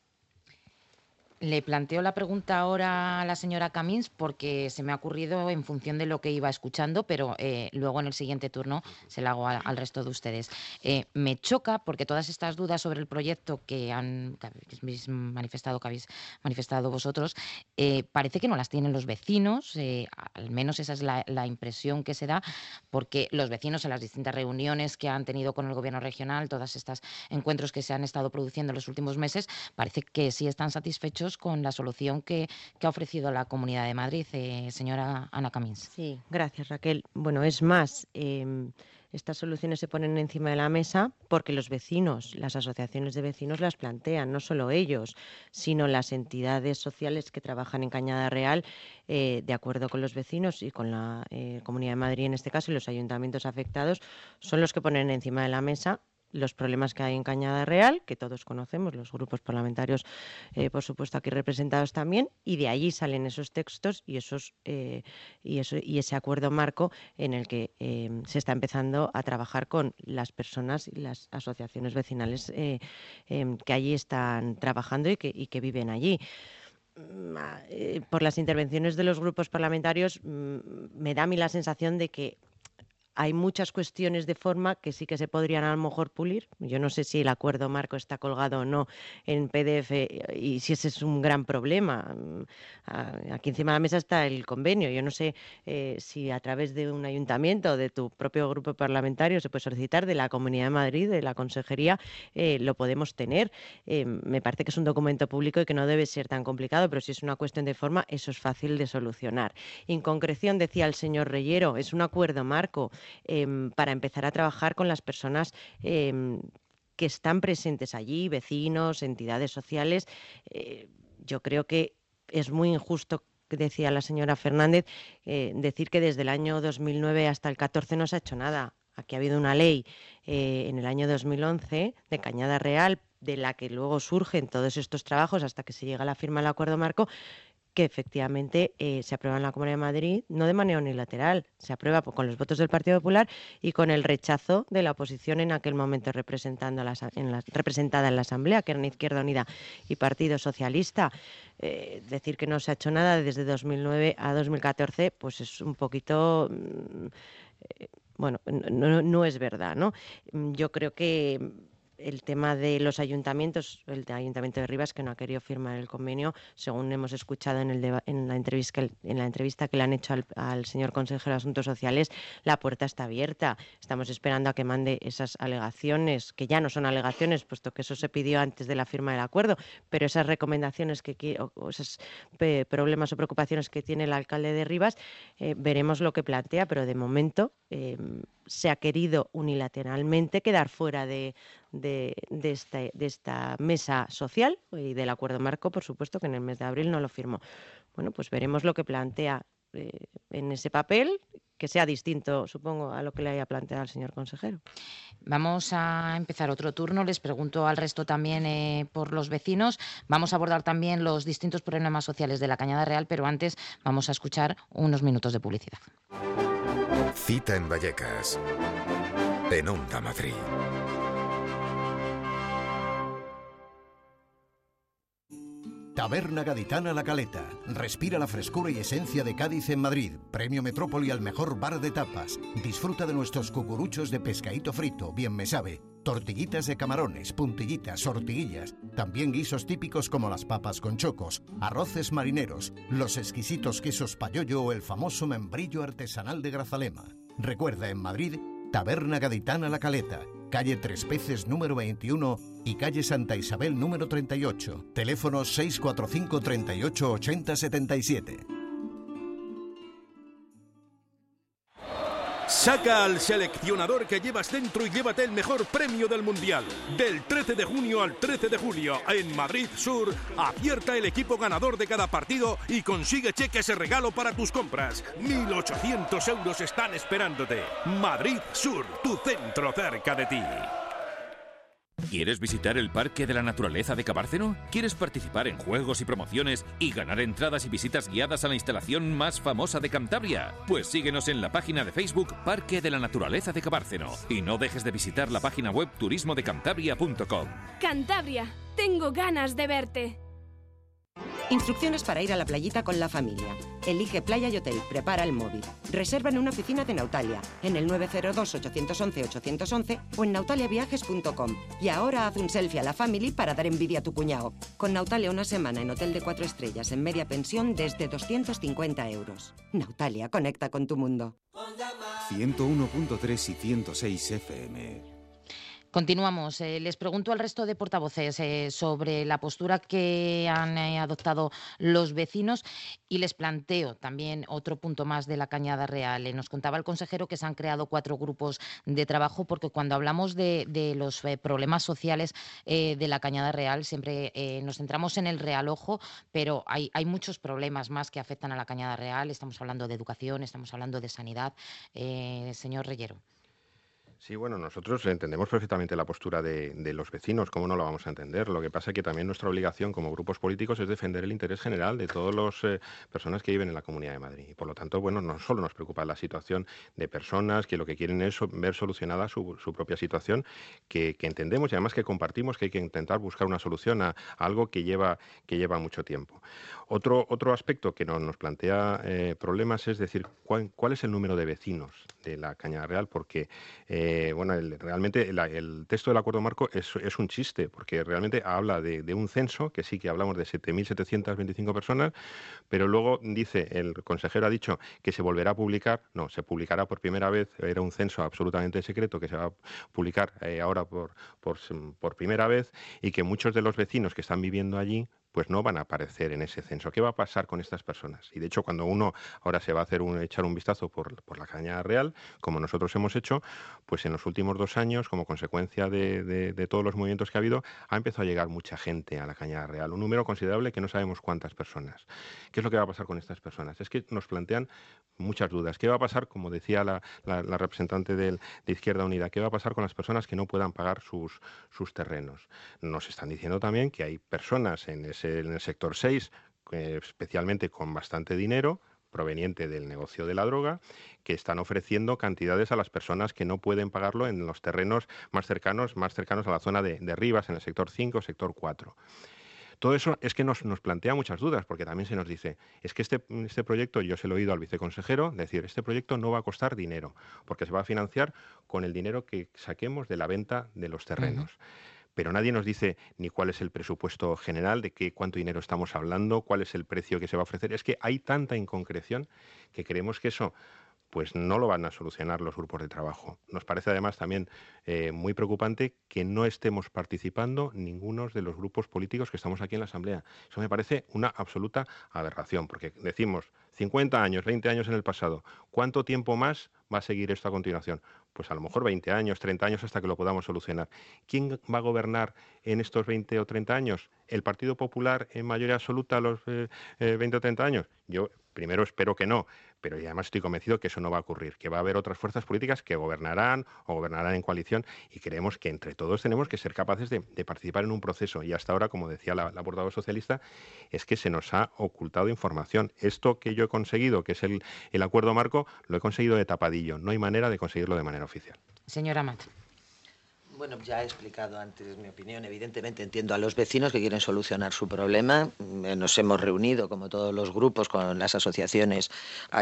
Le planteo la pregunta ahora a la señora Camins porque se me ha ocurrido en función de lo que iba escuchando, pero eh, luego en el siguiente turno se la hago a, al resto de ustedes. Eh, me choca porque todas estas dudas sobre el proyecto que han que habéis manifestado, que habéis manifestado vosotros, eh, parece que no las tienen los vecinos, eh, al menos esa es la, la impresión que se da, porque los vecinos en las distintas reuniones que han tenido con el gobierno regional, todos estos encuentros que se han estado produciendo en los últimos meses, parece que sí están satisfechos con la solución que, que ha ofrecido la Comunidad de Madrid. Eh, señora Ana Camins. Sí, gracias Raquel. Bueno, es más, eh, estas soluciones se ponen encima de la mesa porque los vecinos, las asociaciones de vecinos las plantean, no solo ellos, sino las entidades sociales que trabajan en Cañada Real, eh, de acuerdo con los vecinos y con la eh, Comunidad de Madrid en este caso y los ayuntamientos afectados, son los que ponen encima de la mesa los problemas que hay en Cañada Real, que todos conocemos, los grupos parlamentarios, eh, por supuesto, aquí representados también, y de allí salen esos textos y esos eh, y, eso, y ese acuerdo marco en el que eh, se está empezando a trabajar con las personas y las asociaciones vecinales eh, eh, que allí están trabajando y que, y que viven allí. Por las intervenciones de los grupos parlamentarios, me da a mí la sensación de que hay muchas cuestiones de forma que sí que se podrían a lo mejor pulir. Yo no sé si el acuerdo marco está colgado o no en P D F y si ese es un gran problema. Aquí encima de la mesa está el convenio. Yo no sé eh, si a través de un ayuntamiento o de tu propio grupo parlamentario se puede solicitar de la Comunidad de Madrid, de la Consejería, eh, lo podemos tener. Eh, me parece que es un documento público y que no debe ser tan complicado, pero si es una cuestión de forma, eso es fácil de solucionar. En concreción, decía el señor Reyero, es un acuerdo marco Eh, para empezar a trabajar con las personas eh, que están presentes allí, vecinos, entidades sociales. Eh, yo creo que es muy injusto, decía la señora Fernández, eh, decir que desde el año dos mil nueve hasta el catorce no se ha hecho nada. Aquí ha habido una ley eh, en el año dos mil once de Cañada Real, de la que luego surgen todos estos trabajos hasta que se llega a la firma del acuerdo marco, que efectivamente eh, se aprueba en la Comunidad de Madrid, no de manera unilateral, se aprueba con los votos del Partido Popular y con el rechazo de la oposición en aquel momento representando la, en la, representada en la Asamblea, que eran Izquierda Unida y Partido Socialista. Eh, decir que no se ha hecho nada desde dos mil nueve a dos mil catorce, pues es un poquito... Eh, bueno, no, no es verdad, ¿no? Yo creo que el tema de los ayuntamientos, el de Ayuntamiento de Rivas, que no ha querido firmar el convenio, según hemos escuchado en, el deba- en, la, entrevista, en la entrevista que le han hecho al, al señor consejero de Asuntos Sociales, la puerta está abierta. Estamos esperando a que mande esas alegaciones, que ya no son alegaciones, puesto que eso se pidió antes de la firma del acuerdo, pero esas recomendaciones que o, o esos pe- problemas o preocupaciones que tiene el alcalde de Rivas, eh, veremos lo que plantea, pero de momento eh, se ha querido unilateralmente quedar fuera de, de, de, esta, de esta mesa social y del acuerdo marco, por supuesto, que en el mes de abril no lo firmó. Bueno, pues veremos lo que plantea eh, en ese papel, que sea distinto, supongo, a lo que le haya planteado al señor consejero. Vamos a empezar otro turno. Les pregunto al resto también eh, por los vecinos. Vamos a abordar también los distintos problemas sociales de la Cañada Real, pero antes vamos a escuchar unos minutos de publicidad. Cita en Vallecas, en Onda Madrid. Taberna Gaditana La Caleta. Respira la frescura y esencia de Cádiz en Madrid. Premio Metrópoli al mejor bar de tapas. Disfruta de nuestros cucuruchos de pescadito frito, bien me sabe. Tortillitas de camarones, puntillitas, ortiguillas. También guisos típicos como las papas con chocos, arroces marineros, los exquisitos quesos payollo o el famoso membrillo artesanal de Grazalema. Recuerda, en Madrid, Taberna Gaditana La Caleta, calle Tres Peces número veintiuno y calle Santa Isabel número treinta y ocho. Teléfono seis cuatro cinco, treinta y ocho, ochenta, setenta y siete. Saca al seleccionador que llevas dentro y llévate el mejor premio del Mundial. Del trece de junio al trece de julio, en Madrid Sur, acierta el equipo ganador de cada partido y consigue cheques de regalo para tus compras. mil ochocientos euros están esperándote. Madrid Sur, tu centro cerca de ti. ¿Quieres visitar el Parque de la Naturaleza de Cabárceno? ¿Quieres participar en juegos y promociones y ganar entradas y visitas guiadas a la instalación más famosa de Cantabria? Pues síguenos en la página de Facebook Parque de la Naturaleza de Cabárceno y no dejes de visitar la página web turismo de cantabria punto com. Cantabria, tengo ganas de verte. Instrucciones para ir a la playita con la familia. Elige playa y hotel, prepara el móvil. Reserva en una oficina de Nautalia, en el nueve cero dos, ocho uno uno, ocho uno uno o en nautalia viajes punto com. Y ahora haz un selfie a la family para dar envidia a tu cuñado. Con Nautalia una semana en hotel de cuatro estrellas en media pensión desde doscientos cincuenta euros. Nautalia, conecta con tu mundo. ciento uno punto tres y ciento seis F M. Continuamos. Eh, les pregunto al resto de portavoces eh, sobre la postura que han eh, adoptado los vecinos y les planteo también otro punto más de la Cañada Real. Eh, nos contaba el consejero que se han creado cuatro grupos de trabajo porque cuando hablamos de, de los eh, problemas sociales eh, de la Cañada Real siempre eh, nos centramos en el Realojo, pero hay, hay muchos problemas más que afectan a la Cañada Real. Estamos hablando de educación, estamos hablando de sanidad. Eh, señor Reyero. Sí, bueno, nosotros entendemos perfectamente la postura de, de los vecinos, ¿cómo no lo vamos a entender? Lo que pasa es que también nuestra obligación como grupos políticos es defender el interés general de todas las eh, personas que viven en la Comunidad de Madrid. Y por lo tanto, bueno, no solo nos preocupa la situación de personas que lo que quieren es ver solucionada su, su propia situación, que, que entendemos y además que compartimos que hay que intentar buscar una solución a, a algo que lleva, que lleva mucho tiempo. Otro, otro aspecto que no, nos plantea eh, problemas es decir, ¿cuál, cuál es el número de vecinos de la Cañada Real? Porque eh, bueno, el, realmente la, el texto del acuerdo marco es, es un chiste, porque realmente habla de, de un censo, que sí que hablamos de siete mil setecientas veinticinco personas, pero luego dice, el consejero ha dicho que se volverá a publicar, no, se publicará por primera vez, era un censo absolutamente secreto que se va a publicar eh, ahora por, por, por primera vez y que muchos de los vecinos que están viviendo allí pues no van a aparecer en ese censo. ¿Qué va a pasar con estas personas? Y de hecho, cuando uno ahora se va a hacer un, echar un vistazo por, por la Cañada Real, como nosotros hemos hecho, pues en los últimos dos años, como consecuencia de, de, de todos los movimientos que ha habido, ha empezado a llegar mucha gente a la Cañada Real, un número considerable que no sabemos cuántas personas. ¿Qué es lo que va a pasar con estas personas? Es que nos plantean muchas dudas. ¿Qué va a pasar, como decía la, la, la representante del, de Izquierda Unida, qué va a pasar con las personas que no puedan pagar sus, sus terrenos? Nos están diciendo también que hay personas en ese en el sector seis, eh, especialmente con bastante dinero proveniente del negocio de la droga, que están ofreciendo cantidades a las personas que no pueden pagarlo en los terrenos más cercanos, más cercanos a la zona de, de Rivas, en el sector cinco, sector cuatro. Todo eso es que nos, nos plantea muchas dudas, porque también se nos dice, es que este, este proyecto, yo se lo he oído al viceconsejero, decir, este proyecto no va a costar dinero, porque se va a financiar con el dinero que saquemos de la venta de los terrenos. Uh-huh. Pero nadie nos dice ni cuál es el presupuesto general, de qué cuánto dinero estamos hablando, cuál es el precio que se va a ofrecer. Es que hay tanta inconcreción que creemos que eso pues no lo van a solucionar los grupos de trabajo. Nos parece además también eh, muy preocupante que no estemos participando ninguno de los grupos políticos que estamos aquí en la Asamblea. Eso me parece una absoluta aberración, porque decimos cincuenta años, veinte años en el pasado. ¿Cuánto tiempo más va a seguir esto a continuación? Pues a lo mejor veinte años, treinta años hasta que lo podamos solucionar. ¿Quién va a gobernar en estos veinte o treinta años? ¿El Partido Popular en mayoría absoluta a los eh, eh, veinte o treinta años? Yo primero espero que no, pero además estoy convencido que eso no va a ocurrir, que va a haber otras fuerzas políticas que gobernarán o gobernarán en coalición y creemos que entre todos tenemos que ser capaces de, de participar en un proceso. Y hasta ahora, como decía la, la portavoz socialista, es que se nos ha ocultado información. Esto que yo he conseguido, que es el, el acuerdo marco, lo he conseguido de tapadillo. No hay manera de conseguirlo de manera oficial. Señora Amat. Bueno, ya he explicado antes mi opinión. Evidentemente entiendo a los vecinos que quieren solucionar su problema. Nos hemos reunido, como todos los grupos, con las asociaciones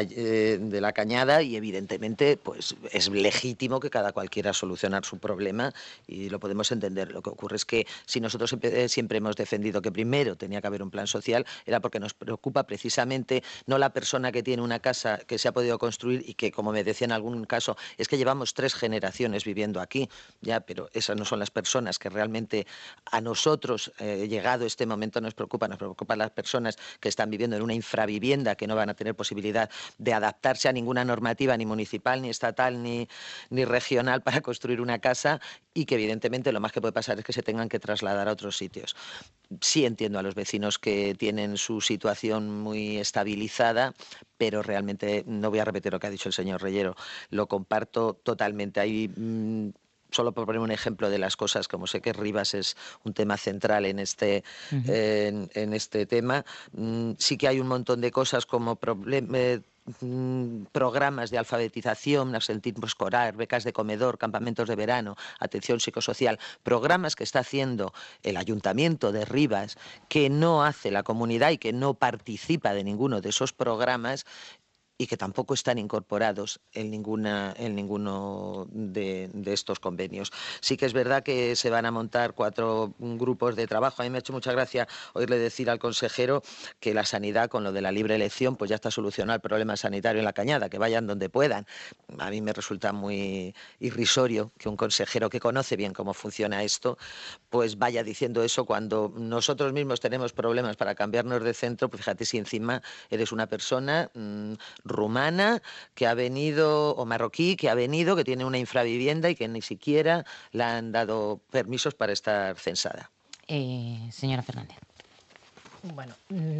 de la Cañada y evidentemente pues es legítimo que cada cual quiera solucionar su problema y lo podemos entender. Lo que ocurre es que si nosotros siempre hemos defendido que primero tenía que haber un plan social, era porque nos preocupa precisamente no la persona que tiene una casa que se ha podido construir y que, como me decía en algún caso, es que llevamos tres generaciones viviendo aquí, ya, pero esas no son las personas que realmente a nosotros, eh, llegado este momento, nos preocupan. Nos preocupan las personas que están viviendo en una infravivienda, que no van a tener posibilidad de adaptarse a ninguna normativa, ni municipal, ni estatal, ni, ni regional, para construir una casa y que evidentemente lo más que puede pasar es que se tengan que trasladar a otros sitios. Sí entiendo a los vecinos que tienen su situación muy estabilizada, pero realmente no voy a repetir lo que ha dicho el señor Reyero. Lo comparto totalmente. Hay... Mmm, Solo por poner un ejemplo de las cosas, como sé que Rivas es un tema central en este, uh-huh. eh, en, en este tema, mm, sí que hay un montón de cosas como problem- eh, mm, programas de alfabetización, absentismo escolar, becas de comedor, campamentos de verano, atención psicosocial, programas que está haciendo el Ayuntamiento de Rivas, que no hace la comunidad y que no participa de ninguno de esos programas, y que tampoco están incorporados en, ninguna, en ninguno de, de estos convenios. Sí que es verdad que se van a montar cuatro grupos de trabajo. A mí me ha hecho mucha gracia oírle decir al consejero que la sanidad, con lo de la libre elección, pues ya está solucionado el problema sanitario en la Cañada, que vayan donde puedan. A mí me resulta muy irrisorio que un consejero que conoce bien cómo funciona esto, pues vaya diciendo eso cuando nosotros mismos tenemos problemas para cambiarnos de centro. Pues fíjate si encima eres una persona mmm, rumana que ha venido, o marroquí, que ha venido, que tiene una infravivienda y que ni siquiera le han dado permisos para estar censada. Eh, señora Fernández. Bueno,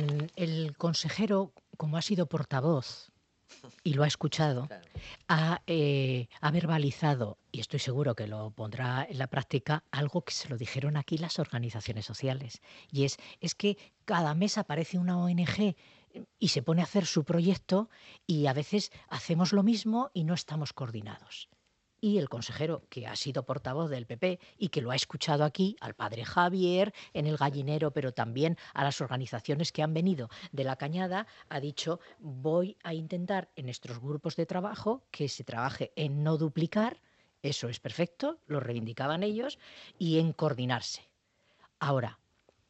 el consejero, como ha sido portavoz y lo ha escuchado, claro. ha, eh, ha verbalizado, y estoy seguro que lo pondrá en la práctica, algo que se lo dijeron aquí las organizaciones sociales. Y es, es que cada mes aparece una O N G y se pone a hacer su proyecto y a veces hacemos lo mismo y no estamos coordinados. Y el consejero, que ha sido portavoz del P P y que lo ha escuchado aquí, al padre Javier, en el Gallinero, pero también a las organizaciones que han venido de la Cañada, ha dicho: voy a intentar en estos grupos de trabajo que se trabaje en no duplicar, eso es perfecto, lo reivindicaban ellos, y en coordinarse. Ahora,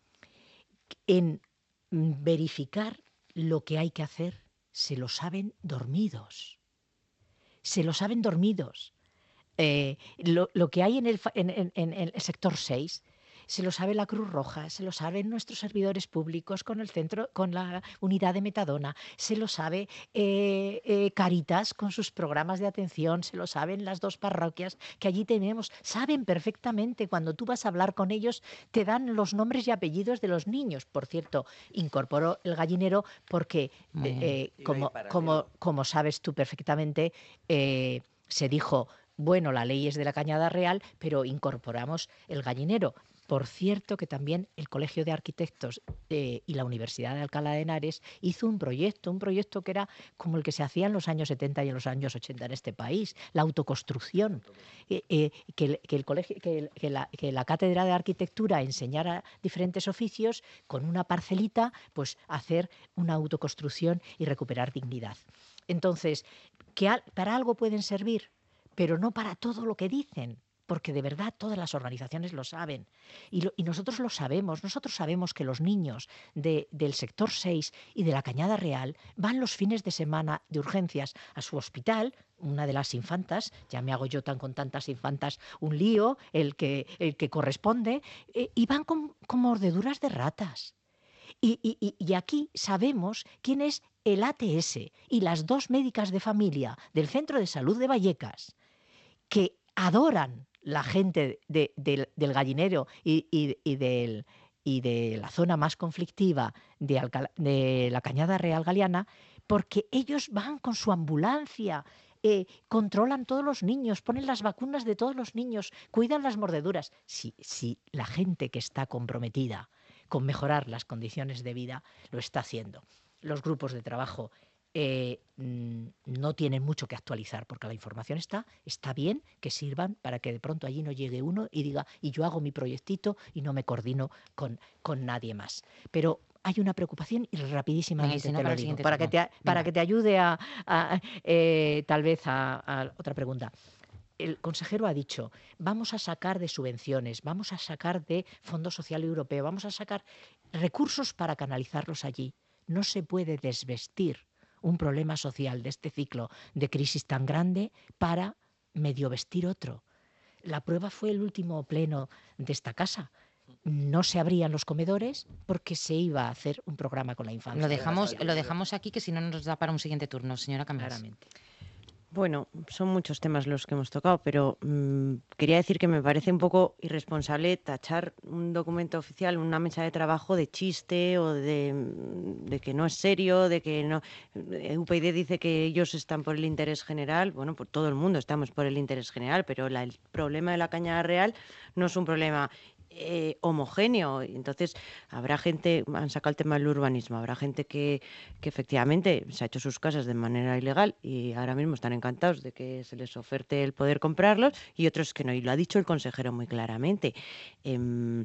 en verificar lo que hay que hacer, se lo saben dormidos. Se lo saben dormidos. Eh, lo, lo que hay en el, en, en, en el sector seis se lo sabe la Cruz Roja, se lo saben nuestros servidores públicos con el centro, con la unidad de metadona, se lo sabe eh, eh, Caritas con sus programas de atención, se lo saben las dos parroquias que allí tenemos, saben perfectamente. Cuando tú vas a hablar con ellos te dan los nombres y apellidos de los niños. Por cierto, incorporó el Gallinero porque, eh, eh, como, como, como sabes tú perfectamente, eh, se dijo: bueno, la ley es de la Cañada Real, pero incorporamos el Gallinero. Por cierto que también el Colegio de Arquitectos eh, y la Universidad de Alcalá de Henares hizo un proyecto, un proyecto que era como el que se hacía en los años setenta y en los años ochenta en este país, la autoconstrucción, eh, eh, que, el, que, el colegio, que, el, que, la, que la Cátedra de Arquitectura enseñara diferentes oficios, con una parcelita, pues hacer una autoconstrucción y recuperar dignidad. Entonces, que al, para algo pueden servir, pero no para todo lo que dicen, porque de verdad todas las organizaciones lo saben. Y, lo, y nosotros lo sabemos. Nosotros sabemos que los niños de, del sector seis y de la Cañada Real van los fines de semana de urgencias a su hospital, una de las infantas, ya me hago yo tan con tantas infantas un lío, el que, el que corresponde, eh, y van con, con mordeduras de ratas. Y, y, y aquí sabemos quién es el A T S y las dos médicas de familia del Centro de Salud de Vallecas, que adoran la gente de, de, del gallinero y, y, y, del, y de la zona más conflictiva de, Alcalá, de la Cañada Real Galiana, porque ellos van con su ambulancia, eh, controlan todos los niños, ponen las vacunas de todos los niños, cuidan las mordeduras. Si, si la gente que está comprometida con mejorar las condiciones de vida lo está haciendo. Los grupos de trabajo Eh, no tienen mucho que actualizar porque la información está, está bien que sirvan para que de pronto allí no llegue uno y diga, y yo hago mi proyectito y no me coordino con, con nadie más. Pero hay una preocupación y rapidísimamente te lo digo, para que te, para que te ayude a, a eh, tal vez a, a otra pregunta. El consejero ha dicho, vamos a sacar de subvenciones, vamos a sacar de Fondo Social Europeo, vamos a sacar recursos para canalizarlos allí. No se puede desvestir un problema social de este ciclo de crisis tan grande para medio vestir otro. La prueba fue el último pleno de esta casa. No se abrían los comedores porque se iba a hacer un programa con la infancia. Lo dejamos, lo dejamos aquí, que si no nos da para un siguiente turno, señora Camás. Claramente. Bueno, son muchos temas los que hemos tocado, pero mmm, quería decir que me parece un poco irresponsable tachar un documento oficial, una mesa de trabajo de chiste o de, de que no es serio, de que no. U P YD dice que ellos están por el interés general. Bueno, por todo el mundo estamos por el interés general, pero la, el problema de la Cañada Real no es un problema Eh, homogéneo. Entonces habrá gente, han sacado el tema del urbanismo, habrá gente que, que efectivamente se ha hecho sus casas de manera ilegal y ahora mismo están encantados de que se les oferte el poder comprarlos, y otros que no, y lo ha dicho el consejero muy claramente. Eh,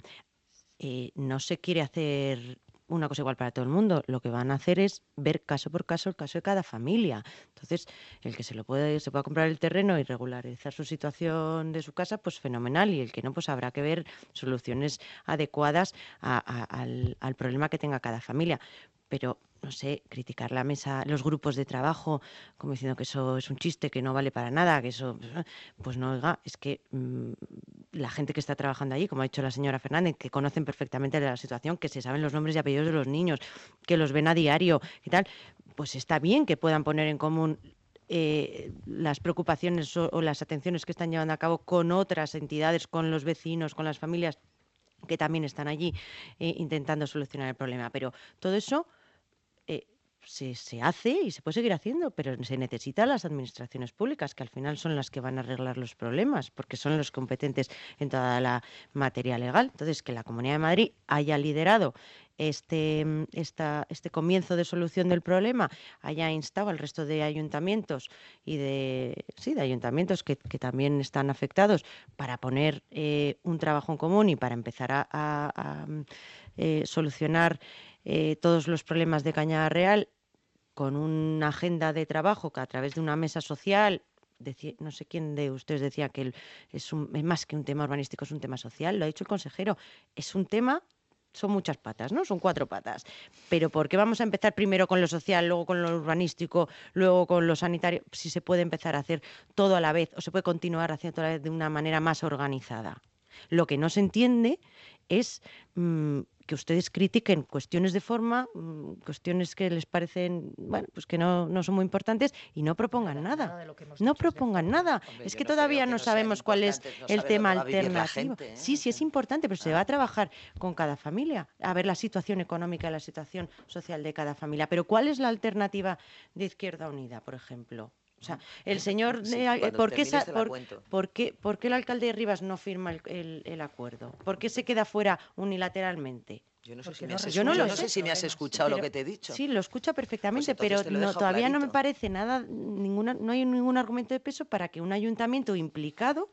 eh, no se quiere hacer una cosa igual para todo el mundo. Lo que van a hacer es ver caso por caso el caso de cada familia. Entonces, el que se lo puede, se pueda comprar el terreno y regularizar su situación de su casa, pues fenomenal. Y el que no, pues habrá que ver soluciones adecuadas a, a, al, al problema que tenga cada familia. Pero, no sé, criticar la mesa, los grupos de trabajo, como diciendo que eso es un chiste, que no vale para nada, que eso, pues no, oiga, es que mmm, la gente que está trabajando allí, como ha dicho la señora Fernández, que conocen perfectamente la situación, que se saben los nombres y apellidos de los niños, que los ven a diario y tal, pues está bien que puedan poner en común Eh, las preocupaciones o, o las atenciones que están llevando a cabo con otras entidades, con los vecinos, con las familias que también están allí eh, intentando solucionar el problema. Pero todo eso eh, se, se hace y se puede seguir haciendo, pero se necesitan las administraciones públicas, que al final son las que van a arreglar los problemas, porque son los competentes en toda la materia legal. Entonces, que la Comunidad de Madrid haya liderado este, esta, este comienzo de solución del problema, haya instado al resto de ayuntamientos y de, sí, de ayuntamientos que, que también están afectados para poner eh, un trabajo en común y para empezar a, a, a eh, solucionar eh, todos los problemas de Cañada Real con una agenda de trabajo que a través de una mesa social. Decía, no sé quién de ustedes decía que el, es, un, es más que un tema urbanístico, es un tema social, lo ha dicho el consejero, es un tema. Son muchas patas, ¿no? Son cuatro patas. Pero ¿por qué vamos a empezar primero con lo social, luego con lo urbanístico, luego con lo sanitario? Si se puede empezar a hacer todo a la vez o se puede continuar haciendo a la vez de una manera más organizada. Lo que no se entiende es mmm, que ustedes critiquen cuestiones de forma, mmm, cuestiones que les parecen, bueno, pues que no, no son muy importantes y no propongan nada. nada. nada no propongan nada. Hombre, es que no todavía no, no sabemos cuál es no el tema alternativo. Gente, ¿eh? Sí, sí es importante, pero ah. se va a trabajar con cada familia, a ver la situación económica, la situación social de cada familia. Pero ¿cuál es la alternativa de Izquierda Unida, por ejemplo? O sea, el señor... Sí, eh, ¿por, qué esa, por, por, qué, ¿Por qué el alcalde de Rivas no firma el, el, el acuerdo? ¿Por qué se queda fuera unilateralmente? Yo no sé, si no me, has yo no yo lo no sé si me has escuchado pero, lo que te he dicho. Sí, lo escucho perfectamente, pues pero no, todavía clarito. no me parece nada, ninguna, no hay ningún argumento de peso para que un ayuntamiento implicado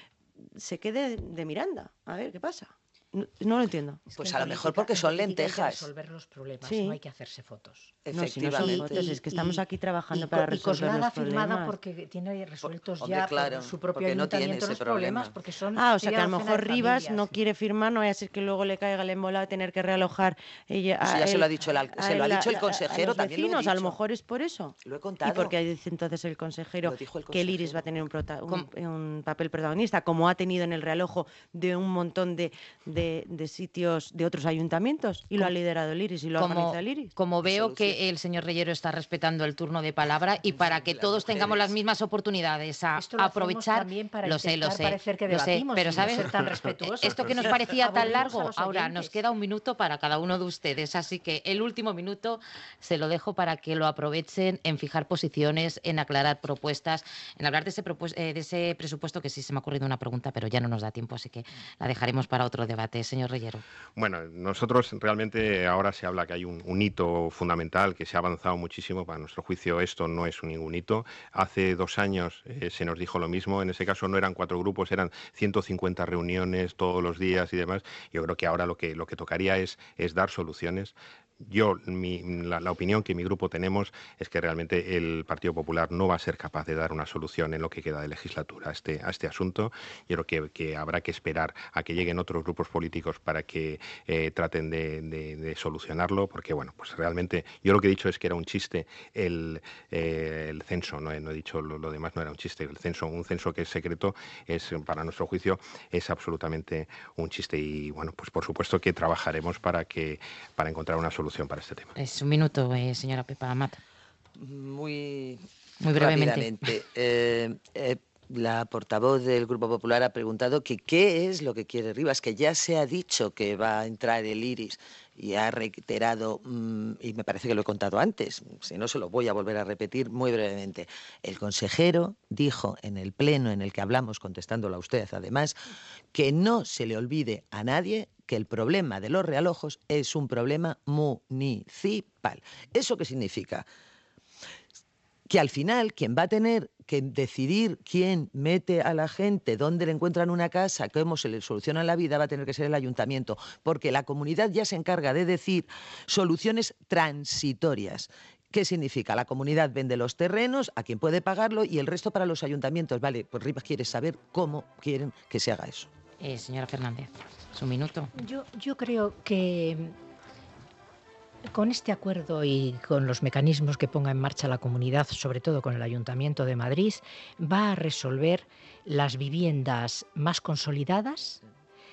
se quede de Miranda. A ver, ¿qué pasa? No, no lo entiendo. Es pues a lo mejor porque son lentejas. Hay que resolver los problemas, sí. no hay que hacerse fotos. No, si no son fotos, es que estamos aquí trabajando y, para resolver y los problemas. firmada porque tiene resueltos por, ya hombre, claro, por su propio ayuntamiento no los problemas, porque son... Ah, o sea que a lo mejor Rivas no quiere firmar, no vaya a ser que luego le caiga el embolado de tener que realojar ella, pues a ya él, se lo ha dicho el, se lo ha dicho el consejero, a también vecinos, lo he dicho. A lo mejor es por eso. Lo he contado. Y porque dice entonces el consejero, el consejero que el Iris va a tener un, prota un, un papel protagonista, como ha tenido en el realojo de un montón de, de, de sitios de otros ayuntamientos, y lo ha liderado el Iris y lo ha organizado el Iris. Como veo que el señor Reyero está respetando el turno de palabra y para que todos tengamos las mismas oportunidades a Esto lo aprovechar, para lo sé, lo sé, que lo sé, pero sabes, ser tan respetuosos. Esto que nos parecía tan largo, ahora nos queda un minuto para cada uno de ustedes, así que el último minuto se lo dejo para que lo aprovechen en fijar posiciones, en aclarar propuestas, en hablar de ese, de ese presupuesto, que sí se me ha ocurrido una pregunta, pero ya no nos da tiempo, así que la dejaremos para otro debate. Señor Reyero. Bueno, nosotros realmente ahora se habla que hay un, un hito fundamental, que se ha avanzado muchísimo. Para nuestro juicio esto no es ningún hito. Hace dos años eh, se nos dijo lo mismo. En ese caso no eran cuatro grupos, eran ciento cincuenta reuniones todos los días y demás. Yo creo que ahora lo que, lo que tocaría es, es dar soluciones. Yo, mi, la, la opinión que mi grupo tenemos es que realmente el Partido Popular no va a ser capaz de dar una solución en lo que queda de legislatura a este, a este asunto. Yo creo que, que habrá que esperar a que lleguen otros grupos políticos para que eh, traten de, de, de solucionarlo, porque bueno, pues realmente yo lo que he dicho es que era un chiste el, eh, el censo, no he, no he dicho lo, lo demás, no era un chiste. El censo, un censo que es secreto, es para nuestro juicio es absolutamente un chiste, y bueno, pues por supuesto que trabajaremos para que para encontrar una solución para este tema. Es un minuto, eh, señora Pepa Amat. Muy, Muy brevemente. rápidamente. Eh, eh, la portavoz del Grupo Popular ha preguntado que qué es lo que quiere Rivas, que ya se ha dicho que va a entrar el Iris, y ha reiterado, mmm, y me parece que lo he contado antes, si no se lo voy a volver a repetir muy brevemente. El consejero dijo en el pleno en el que hablamos, contestándolo a usted además, que no se le olvide a nadie que el problema de los realojos es un problema municipal. ¿Eso qué significa? Que al final quien va a tener que decidir quién mete a la gente, dónde le encuentran una casa, cómo se le soluciona la vida, va a tener que ser el ayuntamiento, porque la comunidad ya se encarga de decir soluciones transitorias. ¿Qué significa? La comunidad vende los terrenos a quien puede pagarlo y el resto para los ayuntamientos. Vale, pues Rivas quiere saber cómo quieren que se haga eso. Eh, señora Fernández, su minuto. Yo, yo creo que con este acuerdo y con los mecanismos que ponga en marcha la comunidad, sobre todo con el Ayuntamiento de Madrid, va a resolver las viviendas más consolidadas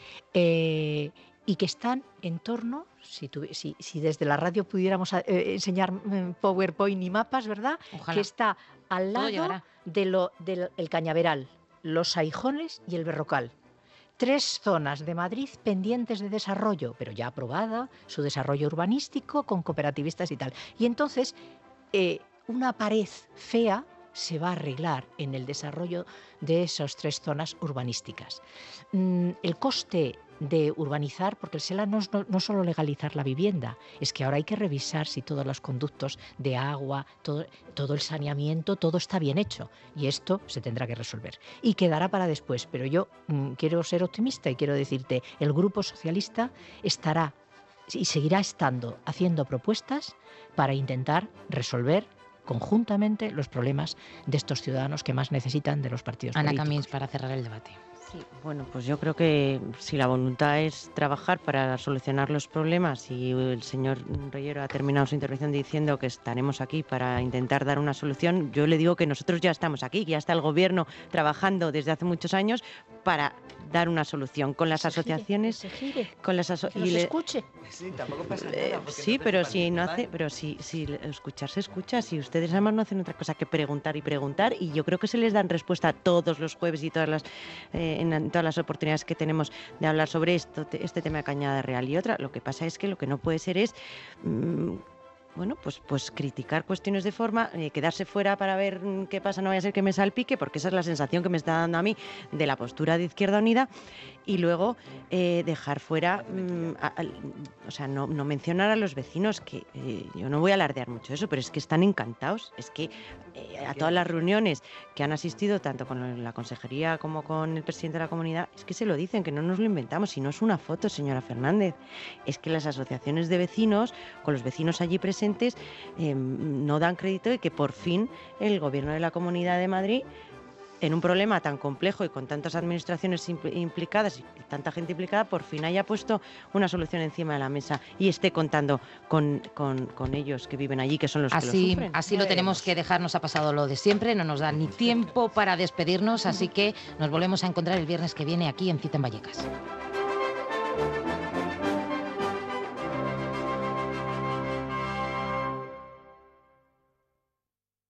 eh, y que están en torno, si, tu, si, si desde la radio pudiéramos eh, enseñar PowerPoint y mapas, ¿verdad? Ojalá. Que está al lado de lo, del el Cañaveral, los Aijones y el Berrocal. Tres zonas de Madrid pendientes de desarrollo, pero ya aprobada su desarrollo urbanístico con cooperativistas y tal. Y entonces eh, una pared fea se va a arreglar en el desarrollo de esas tres zonas urbanísticas. Mm, el coste de urbanizar, porque el SELA no es no, no solo legalizar la vivienda, es que ahora hay que revisar si todos los conductos de agua, todo, todo el saneamiento, todo está bien hecho, y esto se tendrá que resolver. Y quedará para después, pero yo mmm, quiero ser optimista y quiero decirte, el Grupo Socialista estará y seguirá estando haciendo propuestas para intentar resolver conjuntamente los problemas de estos ciudadanos que más necesitan de los partidos Ana políticos. Camins, para cerrar el debate. Sí, bueno, pues yo creo que si la voluntad es trabajar para solucionar los problemas, y el señor Reyero ha terminado su intervención diciendo que estaremos aquí para intentar dar una solución, yo le digo que nosotros ya estamos aquí, que ya está el Gobierno trabajando desde hace muchos años para dar una solución con las se asociaciones, gire, se gire, con las aso que nos le... escuche. Sí, tampoco pasa nada. Eh, sí, no pero si no hace, pero si, si escuchar se escucha, si ustedes además no hacen otra cosa que preguntar y preguntar, y yo creo que se les dan respuesta todos los jueves y todas las eh, en, en todas las oportunidades que tenemos de hablar sobre esto, te, este tema de Cañada Real y otra. Lo que pasa es que lo que no puede ser es mmm, bueno, pues, pues criticar cuestiones de forma, eh, quedarse fuera para ver qué pasa, no vaya a ser que me salpique, porque esa es la sensación que me está dando a mí de la postura de Izquierda Unida, y luego eh, dejar fuera, mmm, a, a, o sea, no, no mencionar a los vecinos, que eh, yo no voy a alardear mucho eso, pero es que están encantados, es que eh, a todas las reuniones que han asistido, tanto con la consejería como con el presidente de la comunidad, es que se lo dicen, que no nos lo inventamos, si no es una foto, señora Fernández, es que las asociaciones de vecinos, con los vecinos allí presentes, eh, no dan crédito de que por fin el gobierno de la Comunidad de Madrid, en un problema tan complejo y con tantas administraciones implicadas y tanta gente implicada, por fin haya puesto una solución encima de la mesa y esté contando con, con, con ellos que viven allí, que son los así, que lo sufren. Así lo tenemos que dejar, nos ha pasado lo de siempre, no nos da ni tiempo para despedirnos, así que nos volvemos a encontrar el viernes que viene aquí en Cita en Vallecas.